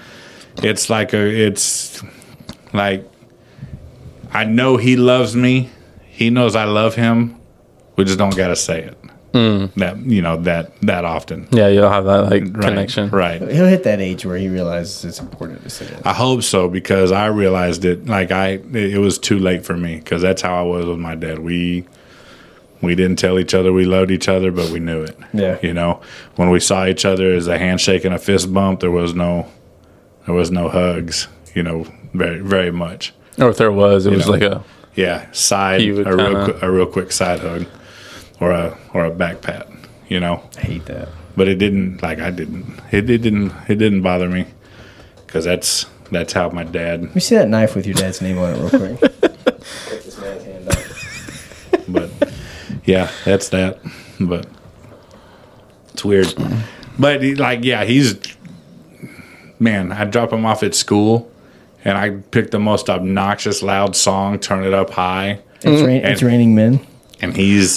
I know he loves me. He knows I love him. We just don't gotta say it. That often. Yeah, you'll have that like Right, connection. Right. He'll hit that age where he realizes it's important to say that. I hope so because I realized it. It was too late for me because that's how I was with my dad. We didn't tell each other we loved each other, but we knew it. Yeah. When we saw each other as a handshake and a fist bump, there was no hugs. Very very much. Or if there was, it was know. like a Yeah, side He would a real quick side hug, or a back pat. I hate that. But it didn't It didn't bother me because that's how my dad. Let me see that knife with your dad's name on it real quick. Cut this man's hand off. But yeah, that's that. But it's weird. But he's man. I drop him off at school, and I pick the most obnoxious, loud song, turn it up high, It's raining men. and he's.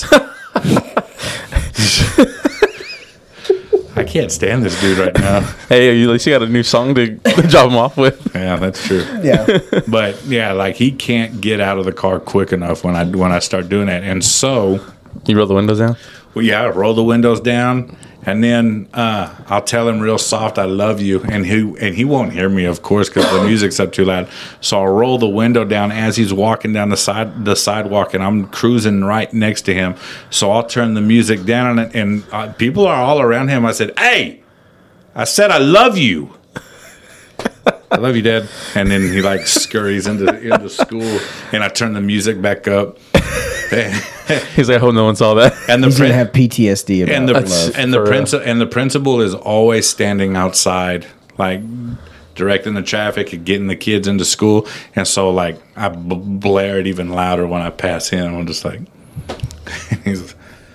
I can't stand this dude right now. hey, at least you got a new song to drop him off with. Yeah, that's true. Yeah. But yeah, he can't get out of the car quick enough when I start doing that, and so. You roll the windows down. Well, yeah, I roll the windows down, and then I'll tell him real soft, "I love you," and he won't hear me, of course, because the music's up too loud. So I'll roll the window down as he's walking down the sidewalk, and I'm cruising right next to him. So I'll turn the music down, and people are all around him. I said, "Hey, I said I love you." I love you, Dad. And then he scurries into school, and I turn the music back up. He's like, I hope no one saw that. And the He's going to have PTSD about and the love. and the principal is always standing outside, directing the traffic and getting the kids into school. And so, I blare it even louder when I pass him. I'm just like, he's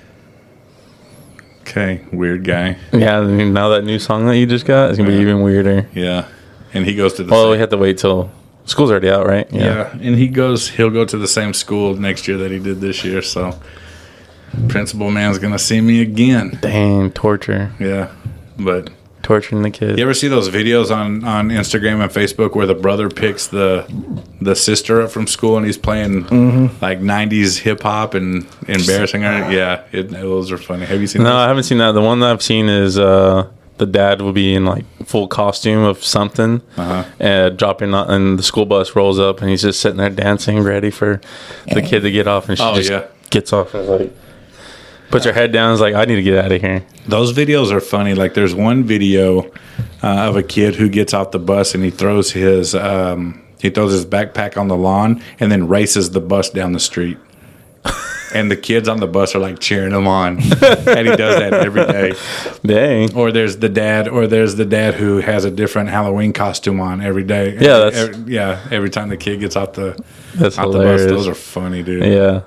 okay, weird guy. Yeah, I mean, now that new song that you just got is gonna be even weirder. Yeah, and he goes to the Well, same, we have to wait till school's already out, right? yeah, and he'll go to the same school next year that he did this year. So, principal man's gonna see me again. Dang, torture, Yeah, but. torturing the kid. You ever see those videos on Instagram and Facebook where the brother picks the sister up from school and he's playing 90s hip hop and embarrassing her? Yeah, those are funny. Have you seen No, those? I haven't seen that. The one that I've seen is the dad will be in full costume of something, dropping on, and the school bus rolls up, and he's just sitting there dancing, ready for the kid to get off, and she just gets off and puts her head down. Is like, I need to get out of here. Those videos are funny. There's one video of a kid who gets off the bus and he throws his backpack on the lawn and then races the bus down the street. And the kids on the bus are cheering him on, and he does that every day. Dang. Or there's the dad who has a different Halloween costume on every day. Yeah, every time the kid gets off the That's bus. hilarious. Those are funny, dude. Yeah.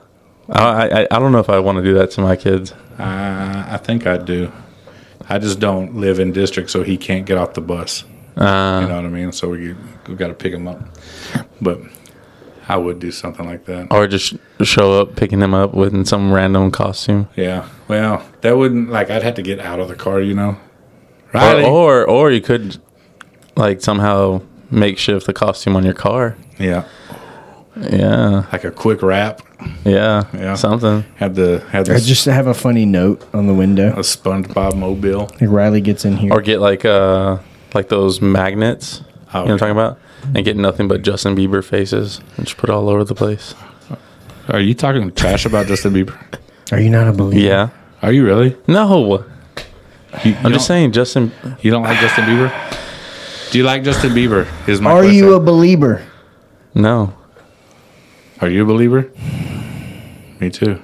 I don't know if I want to do that to my kids. I think I do. I just don't live in district, so he can't get off the bus. You know what I mean? So we got to pick him up. But I would do something like that. Or just show up picking him up with some random costume. Yeah. Well, that wouldn't, like, I'd have to get out of the car, you know? Riley. Or you could, like, somehow makeshift the costume on your car. Yeah. Yeah. Like a quick wrap. Yeah. Something. Had Or this just have a funny note on the window. a SpongeBob mobile. Like Riley gets in here. Or get like those magnets. Oh, You know what I'm talking about? And get nothing but Justin Bieber faces and just put it all over the place. Are you talking trash about Justin Bieber? Are you not a believer? Yeah. Are you really? No. You I'm just saying, Justin. You don't like Justin Bieber? Do you like Justin Bieber? Is my Are question. you a believer? No. Are you a believer? Me too.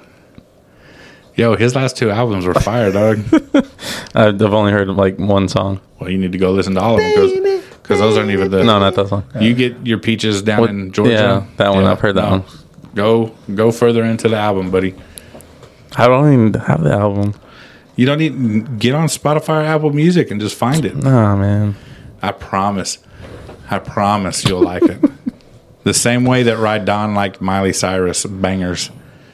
Yo, his last 2 albums were fire, dog. I've only heard like one song. Well, you need to go listen to all of them because those aren't even the. No, not that song. You get your peaches down in Georgia. Yeah, that one. I've heard that one. Go further into the album, buddy. I don't even have the album. You don't need get on Spotify or Apple Music and just find it. Nah, man. I promise you'll like it. The same way that Ride Don liked Miley Cyrus bangers.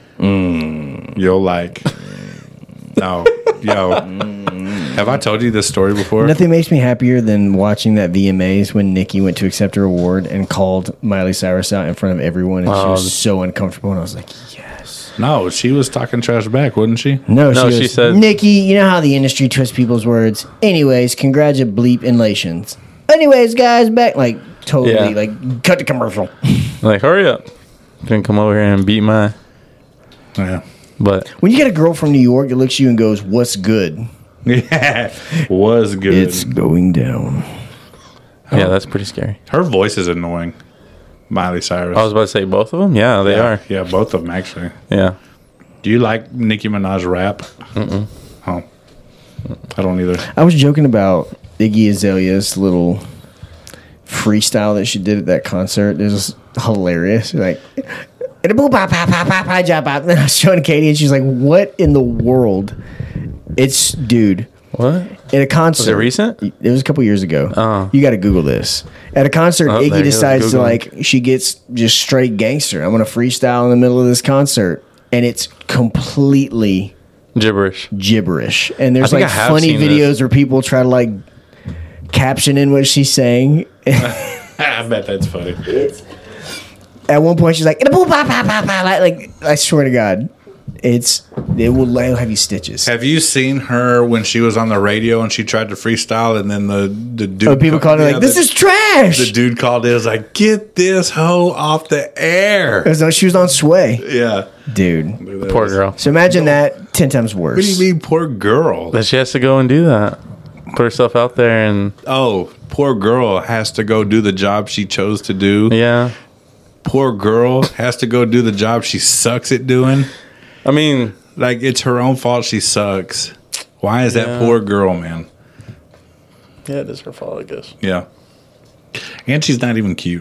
You'll like. No, yo. Have I told you this story before? Nothing makes me happier than watching that VMAs when Nikki went to accept her award and called Miley Cyrus out in front of everyone, and she was so uncomfortable. And I was like, yes. No, she was talking trash back, wasn't she? No, No, she she said- Nikki, you know how the industry twists people's words. Anyways, congratulations. Anyways, guys, back like totally Yeah. like cut the commercial. Like, hurry up. Can come over here and beat my. Yeah. But When you get a girl from New York that looks at you and goes, "What's good?" Yeah. Was good. It's going down. yeah, that's pretty scary. Her voice is annoying. Miley Cyrus. I was about to say both of them. Yeah, they are. Yeah, both of them actually. Yeah. Do you like Nicki Minaj rap? Oh, I don't either. I was joking about Iggy Azalea's little freestyle that she did at that concert. It was hilarious. Like, and a boop, bop, bop, bop, bop, bop, jump, bop. And then I was showing Katie, and she's like, "What in the world?" It's dude. What? At a concert. Was it recent? It was a couple years ago. Oh. You got to Google this. At a concert, Oh, there Iggy you go, decides to Googling. she gets just straight gangster. I'm going to freestyle in the middle of this concert. And it's completely Gibberish. gibberish. And there's I think like I have funny seen videos this. where people try to like caption in what she's saying. I bet that's funny. At one point, she's like, like I swear to God, it will have you stitches. Have you seen her when she was on the radio and she tried to freestyle and then the dude? Oh, people called her like, "This is trash." The dude called it. Was like, "Get this hoe off the air." As though she was on Sway, Yeah. dude. Poor girl. So imagine that 10 times worse. What do you mean, poor girl? That she has to go and do that. Put herself out there and Oh, poor girl has to go do the job she chose to do. yeah. Poor girl has to go do the job she sucks at doing. I mean, Like, it's her own fault she sucks. Why is that Yeah. poor girl, man? yeah, it is her fault, I guess. Yeah. And she's not even cute.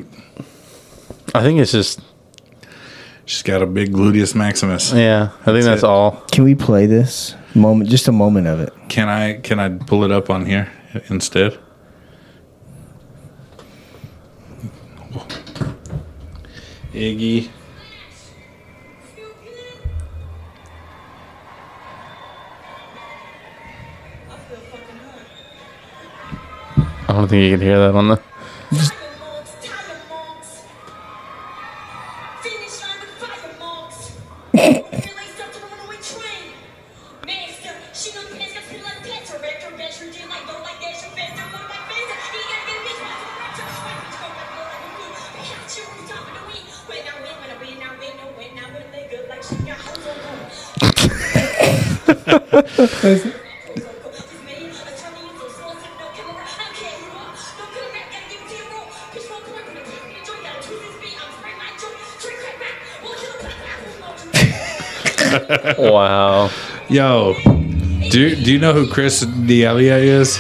I think it's just She's got a big gluteus maximus. yeah. I think that's it. all. Can we play this moment? Just a moment of it. Can I pull it up on here instead? Iggy. I don't think you can hear that on the. Wow. Yo, do you know who Chris D'Elia is?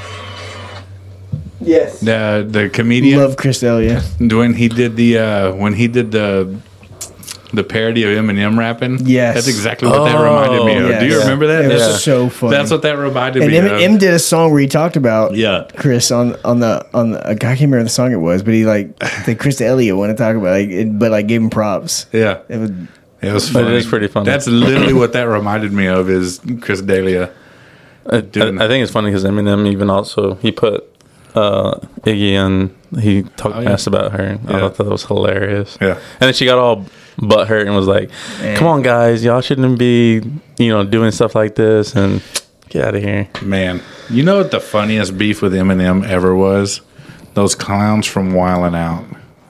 Yes. The comedian. Love Chris D'Elia. When he did the the parody of Eminem rapping. Yes. That's exactly what that reminded me of. Yes. Do you remember that? It was Yeah. so funny. That's what that reminded and me of. M did a song where he talked about Chris on the I can't remember the song it was, but he like Chris Elliott wanted to talk about but gave him props. Yeah. It was It was But funny. it is pretty funny. That's literally what that reminded me of is Chris D'Elia. I think it's funny because Eminem even also he put Iggy and he talked mess about her. I thought that was hilarious. Yeah. And then she got all butthurt and was like, "Come on, guys, y'all shouldn't be doing stuff like this and get out of here." Man, you know what the funniest beef with Eminem ever was? Those clowns from Wildin' Out.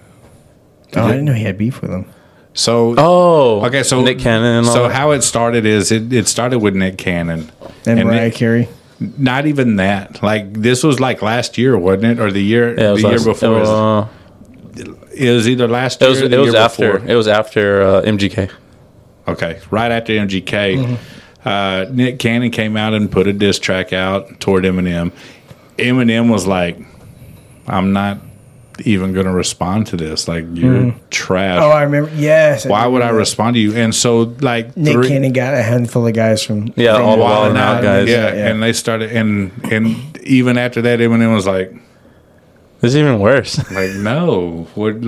I didn't know he had beef with him. So okay, so Nick Cannon and all so that. how it started is it started with Nick Cannon And Mariah Nick- Carey. Not even that. Like this was like last year, wasn't it, or the year Yeah, it was the year last- before? It was either last It year. was or the it was year after before. it was after MGK. Okay, right after MGK, Mm-hmm. Nick Cannon came out and put a diss track out toward Eminem. Eminem was like, "I'm not even going to respond to this. Like you're trash. Oh, I remember. Yes. Why would I remember that. respond to you?" And so like Nick Cannon got a handful of guys from Yeah, from all the Wild Wild 'N Out guys. Yeah, Yeah. and they started and even after that, Eminem was like, This is even worse. no,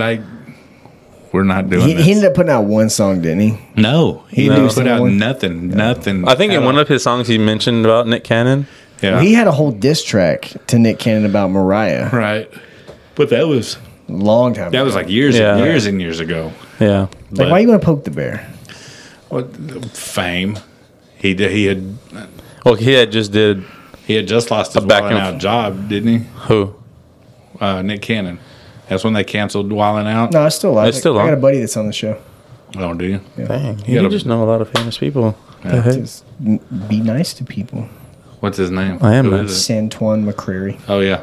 we're not doing He this. ended up putting out one song, didn't he? No, he No. didn't put out One? nothing. I think at in one all. of his songs he mentioned about Nick Cannon. yeah, He had a whole diss track to Nick Cannon about Mariah. right. But that was Long time ago. like years Yeah. and years and years ago. Yeah. Like, why you want to poke the bear? What fame? He did. He had Well, he had just did just lost his back Wildin' and Out job, didn't he? who? Nick Cannon. That's when they canceled Wildin' Out. No, it's still alive. It's still I got on. a buddy that's on the show. Oh, do you? Dang, You you gotta- just know a lot of famous people. What the heck? Just be nice to people. What's his name? I am Who nice. is it? Santuan McCreary. Oh yeah.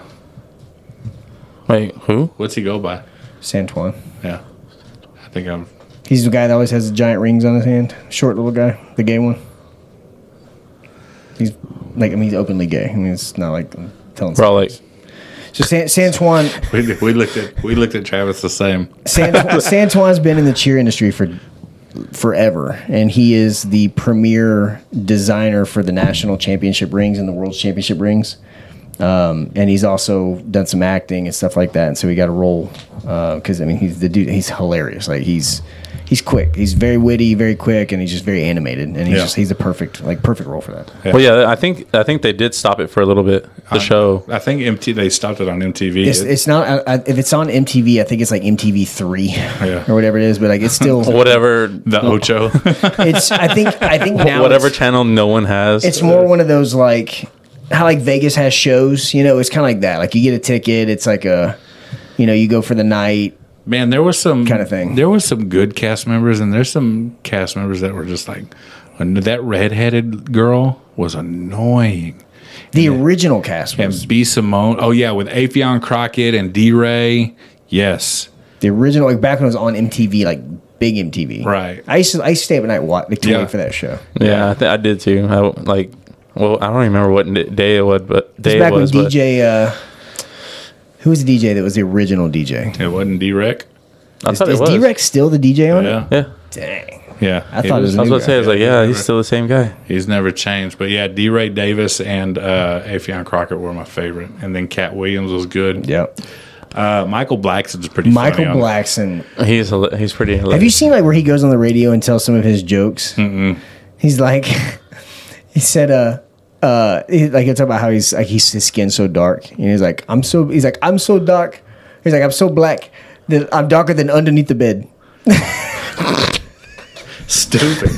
Wait, who? What's he go by? Santuan. Yeah. I think I'm. He's the guy that always has the giant rings on his hand. Short little guy. The gay one. He's like, he's openly gay. I mean, it's not like telling We're all like, So Santuan, We looked at Travis the same. Santuan's been in the cheer industry for forever, and he is the premier designer for the national championship rings and the world championship rings. And he's also done some acting and stuff like that. And so he got a role because he's the dude. He's hilarious. Like he's quick. He's very witty, very quick, and he's just very animated. And he's a perfect role for that. Yeah. well, yeah, I think they did stop it for a little bit. The show. I think they stopped it on MTV. It's not if it's on MTV. I think it's like MTV3 or whatever it is. But like it's still Whatever the Ocho. it's. I think now whatever it's, channel no one has. it's more one of those like how like Vegas has shows. It's kind of like that. Like you get a ticket. It's like you go for the night. Man, there was some Kind of thing. There was some good cast members, and there's some cast members that were just like, that redheaded girl was annoying. The original cast And was B. Simone. Oh yeah, with Afion Crockett and D. Ray. Yes. the original. Like back when it was on MTV, like big MTV. Right. I used to stay up at night to Yeah. wait for that show. yeah, I did too. I don't remember what day it was, but It's back when DJ. Who was the DJ that was the original DJ? It wasn't D-Rec. I thought it Is was. D-Rex still the DJ on it? Yeah. Yeah, Dang. Yeah. I thought it was I was new about to say, I was like, yeah, he's still the same guy. He's never changed. But yeah, D. Ray Davis and Afion Crockett were my favorite. And then Cat Williams was good. Yep. Michael Blackson's pretty Michael funny. Blackson. He's pretty hilarious. Have you seen like where he goes on the radio and tells some of his jokes? Mm-mm. He's like, he said, he'll talk about how his skin's so dark, and he's like, I'm so dark. He's like, I'm so black that I'm darker than underneath the bed. Stupid.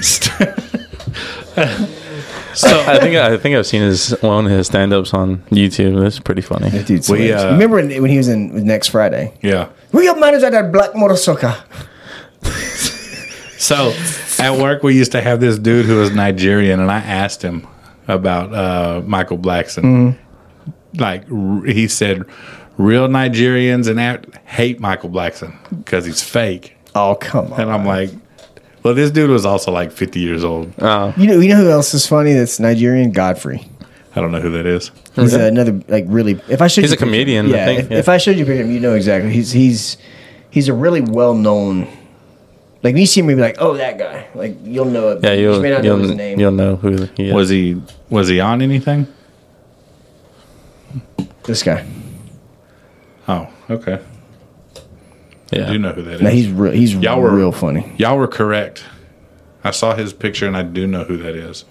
I think I've seen one of his stand-ups on YouTube. That's pretty funny. That dude's We, hilarious. Remember when he was in Next Friday? Yeah. We got managed at that black motorcycle. So at work, we used to have this dude who was Nigerian, and I asked him about Michael Blackson. Like, he said, real Nigerians hate Michael Blackson because he's fake. Oh, come on. And I'm like, well, this dude was also like 50 years old. You know who else is funny that's Nigerian? Godfrey. I don't know who that is. He's another like really. If I showed He's you a comedian, yeah, I think, if I showed you a picture of him, you know exactly. He's a really well known Like, when you see him, you'll be like, oh, that guy. Like, you'll know it. Yeah, you may not know his name. you'll know who he is. Was he on anything? This guy. Oh, okay. I Yeah. do know who that is. No, he's Y'all were- real funny. Y'all were correct. I saw his picture and I do know who that is.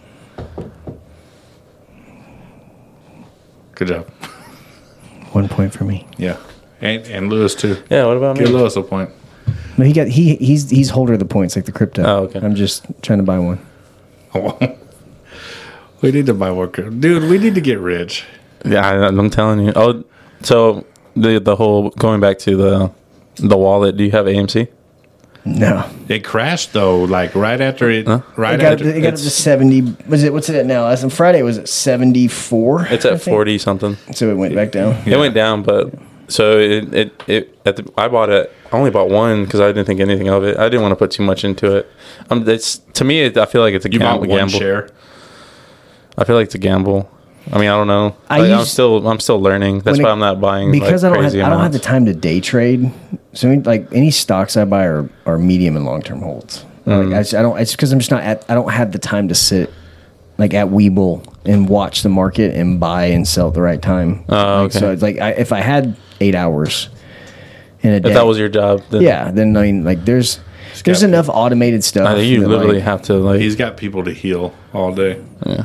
Good job. 1 point for me. Yeah. And Lewis too. Yeah, what about Give me? Lewis a point. No, he's holder of the points, like the crypto. Oh, okay. I'm just trying to buy one. We need to buy more crypto. Dude, we need to get rich. Yeah, I'm telling you. Oh, so the whole going back to the wallet. Do you have AMC? No. It crashed though, like right after it. Right It got, after it got up to 70. What's it at now? Last on Friday, it was at 74. It's I at think. 40 something. So it went back down. It went down, but so I bought it. I only bought one because I didn't think anything of it. I didn't want to put too much into it. To me, I feel like it's a you bought one gamble. share. I feel like it's a gamble. I mean, I don't know. I Like, used- I'm still learning. That's why I'm not buying because like, I don't crazy have amounts. the time to day trade. So like any stocks I buy are medium and long term holds. Like, I don't. It's because I'm just not at. I don't have the time to sit like at Webull and watch the market and buy and sell at the right time. Oh, okay. So it's like if I had 8 hours in a day, If that was your job, then yeah, then I mean like there's got- enough automated stuff. I think you that, literally like, have to like. He's got people to heal all day. Yeah.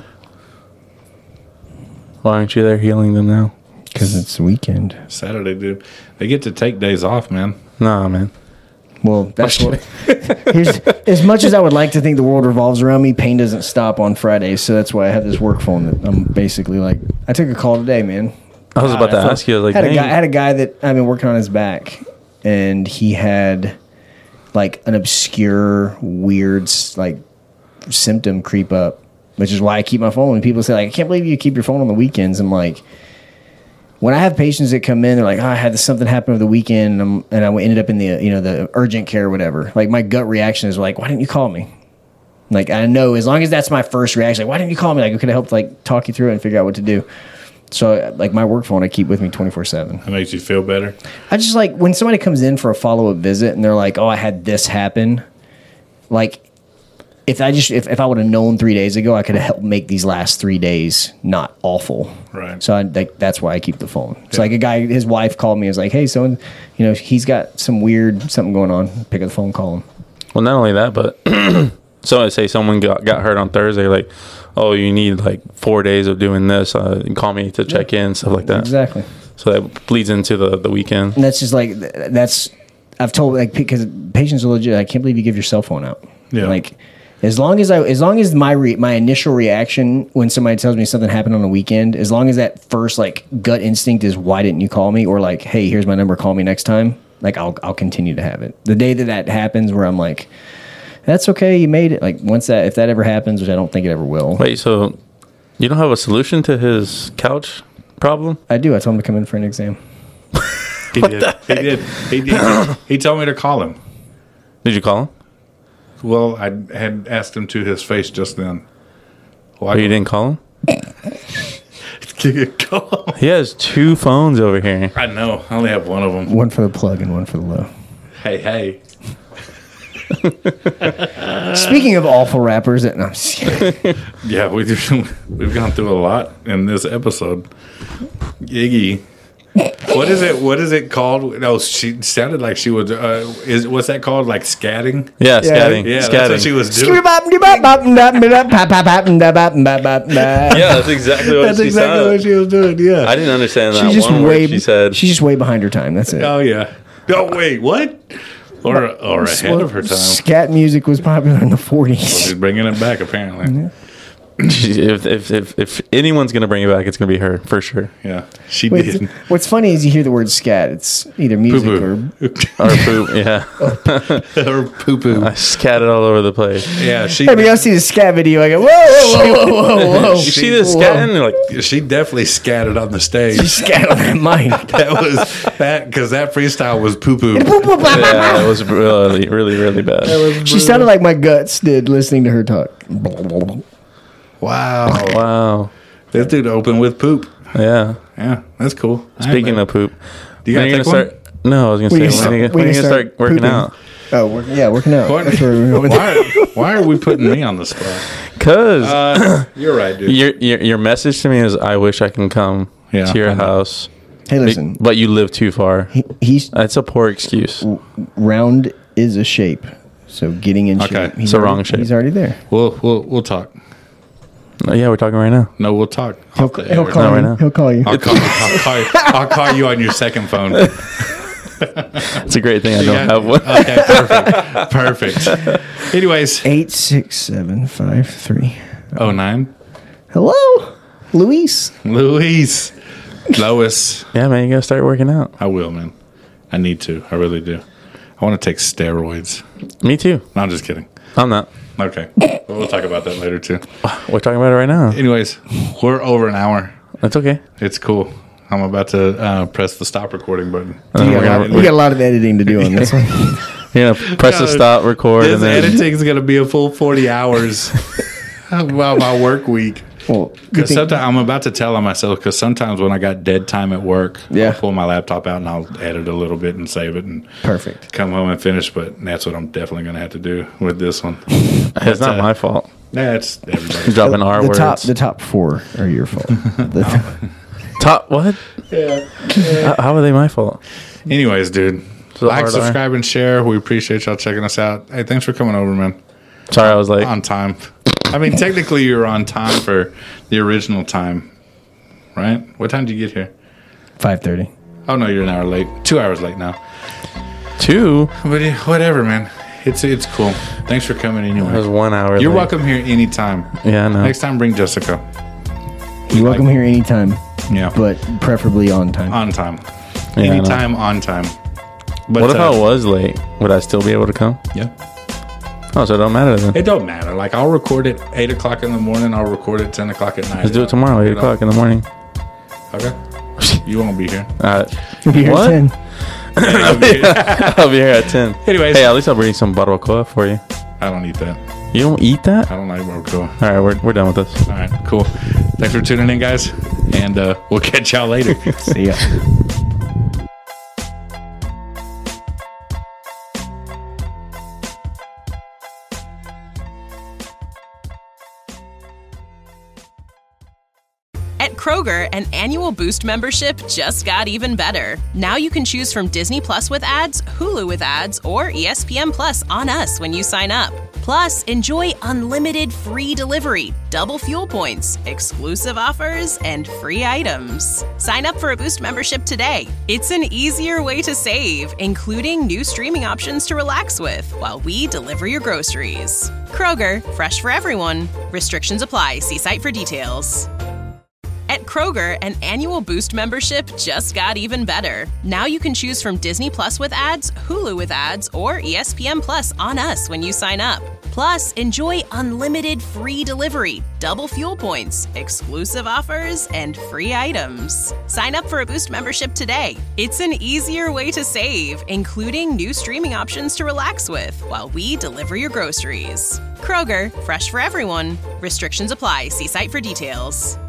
Why aren't you there healing them now? because it's the weekend. Saturday, dude. They get to take days off, man. Nah, man. Well, that's what. Here's, as much as I would like to think the world revolves around me, pain doesn't stop on Fridays. So that's why I have this work phone that I'm basically like. I took a call today, man. I was about to ask you, like, I dang. had a guy that I've been working on his back, and he had like an obscure, weird, like symptom creep up, which is why I keep my phone. And people say, like, I can't believe you keep your phone on the weekends. I'm like, when I have patients that come in, they're like, oh, I had something happen over the weekend, and I ended up in the the urgent care or whatever. Like, my gut reaction is like, why didn't you call me? Like, I know as long as that's my first reaction, like, why didn't you call me? Like, I could have helped like talk you through it and figure out what to do. So, like, my work phone I keep with me 24/7. That makes you feel better. I just like when somebody comes in for a follow-up visit and they're like, oh, I had this happen. Like, if I would have known 3 days ago, I could have helped make these last 3 days not awful. Right. So that's why I keep the phone. It's like a guy, his wife called me and was like, hey, so, he's got something going on. Pick up the phone, call him. Well, not only that, but so I say someone got hurt on Thursday, like, oh, you need like 4 days of doing this. Call me to check in, stuff like that. Exactly. So that bleeds into the weekend. And that's just like, I've told, like, because patients are legit, I can't believe you give your cell phone out. Yeah. Like, as long as my initial reaction when somebody tells me something happened on the weekend, as long as that first like gut instinct is why didn't you call me, or like, hey, here's my number, call me next time, like I'll continue to have it. The day that happens where I'm like, that's okay, you made it. Like if that ever happens, which I don't think it ever will. Wait, so you don't have a solution to his couch problem? I do. I told him to come in for an exam. He did. He did. He did. He told me to call him. Did you call him? Well, I had asked him to his face just then. Why Or you didn't call him? Call him. He has 2 phones over here. I know. I only have one of them. One for the plug and one for the low. Hey. Speaking of awful rappers, no, I'm just kidding. Yeah, we've gone through a lot in this episode. Iggy. What is it called? No, she sounded like she was. What's that called? Like scatting? Yeah, scatting. Yeah, scatting. that's what she was doing. Yeah, that's exactly what That's she exactly sounded. what she was doing. Yeah. I didn't understand that She's just one way. word she said. She's just way behind her time. That's it. Oh yeah. Oh wait, what? Or ahead of her time. Scat music was popular in the 40s. She's bringing it back apparently. If anyone's gonna bring it back, it's gonna be her for sure. Yeah, she Wait, did. what's funny is you hear the word scat. It's either music Poo-poo. Or poop, yeah. Or poo poo. I scattered all over the place. Yeah, she. Hey, when y'all see the scat video, I go, whoa, whoa, whoa, whoa, whoa, whoa. You see this scatting? You're like, She definitely scattered on the stage. Scat on that mic. That was that because that freestyle was poo poo. yeah, that was really, really, really bad. She sounded like my guts did listening to her talk. Wow. Wow. This dude opened with poop. Yeah. Yeah, that's cool. Speaking of poop, Do you when gotta are take gonna one? start? No, I was gonna When say you when are you start gonna start working pooping. out? Oh, working out. What? That's where we're going. Why are we putting me on the spot? Because You're right, dude. your message to me is, I wish I can come Yeah, to your I know. house. Hey, listen. But you live too far. He's That's a poor excuse. round is a shape. So getting in Okay. shape. It's a wrong shape. He's already there. We'll talk. Oh, yeah, we're talking right now. No, we'll talk. He'll off the call air. No, right you. now. He'll call you. I'll call you on your second phone. It's a great thing I don't have one. Okay, perfect. Anyways, 86753. 09. Hello, Luis. Lois. Yeah, man, you gotta start working out. I will, man. I need to. I really do. I want to take steroids. Me too. No, I'm just kidding. I'm not. Okay. We'll talk about that later, too. We're talking about it right now. Anyways, we're over an hour. That's okay. It's cool. I'm about to press the stop recording button. We got a lot of editing to do on this one. You're gonna press the stop, record, This and then editing is going to be a full 40 hours of my work week. Well, Because sometimes I'm about to tell on myself, because sometimes when I got dead time at work, Yeah. I'll pull my laptop out and I'll edit a little bit and save it and perfect. come home and finish. But that's what I'm definitely going to have to do with this one. it's not my fault. That's everybody. He's dropping R The words. top four are your fault. Top what? Yeah. How are they my fault? Anyways, dude, So like, hard R. subscribe, and share. We appreciate y'all checking us out. Hey, thanks for coming over, man. Sorry, I was late. On time. I mean, technically, you were on time for the original time, right? What time did you get here? 5:30. Oh, no, you're an hour late. 2 hours late now. 2. But whatever, man. It's cool. Thanks for coming anyway. It was 1 hour. You're late. welcome here anytime. Yeah, I know. Next time, bring Jessica. You're welcome here anytime, Yeah. but preferably on time. On time. Yeah, I know. Anytime, on time. But, What if I was late? Would I still be able to come? Yeah. Oh, so it don't matter then. It don't matter. Like, I'll record it 8 o'clock in the morning. I'll record it 10 o'clock at night. Let's do it tomorrow, 8 o'clock in the morning. Okay. You won't be here. You'll be here What? at 10. I'll be here. I'll be here at 10. Anyways. Hey, at least I'll bring some barbacoa for you. I don't eat that. You don't eat that? I don't like barbacoa. All right, we're done with this. All right, cool. Thanks for tuning in, guys. And we'll catch y'all later. See ya. At Kroger, an annual Boost membership just got even better. Now you can choose from Disney Plus with ads, Hulu with ads, or ESPN Plus on us when you sign up. Plus, enjoy unlimited free delivery, double fuel points, exclusive offers, and free items. Sign up for a Boost membership today. It's an easier way to save, including new streaming options to relax with while we deliver your groceries. Kroger, fresh for everyone. Restrictions apply. See site for details. At Kroger, an annual Boost membership just got even better. Now you can choose from Disney Plus with ads, Hulu with ads, or ESPN Plus on us when you sign up. Plus, enjoy unlimited free delivery, double fuel points, exclusive offers, and free items. Sign up for a Boost membership today. It's an easier way to save, including new streaming options to relax with while we deliver your groceries. Kroger, fresh for everyone. Restrictions apply. See site for details.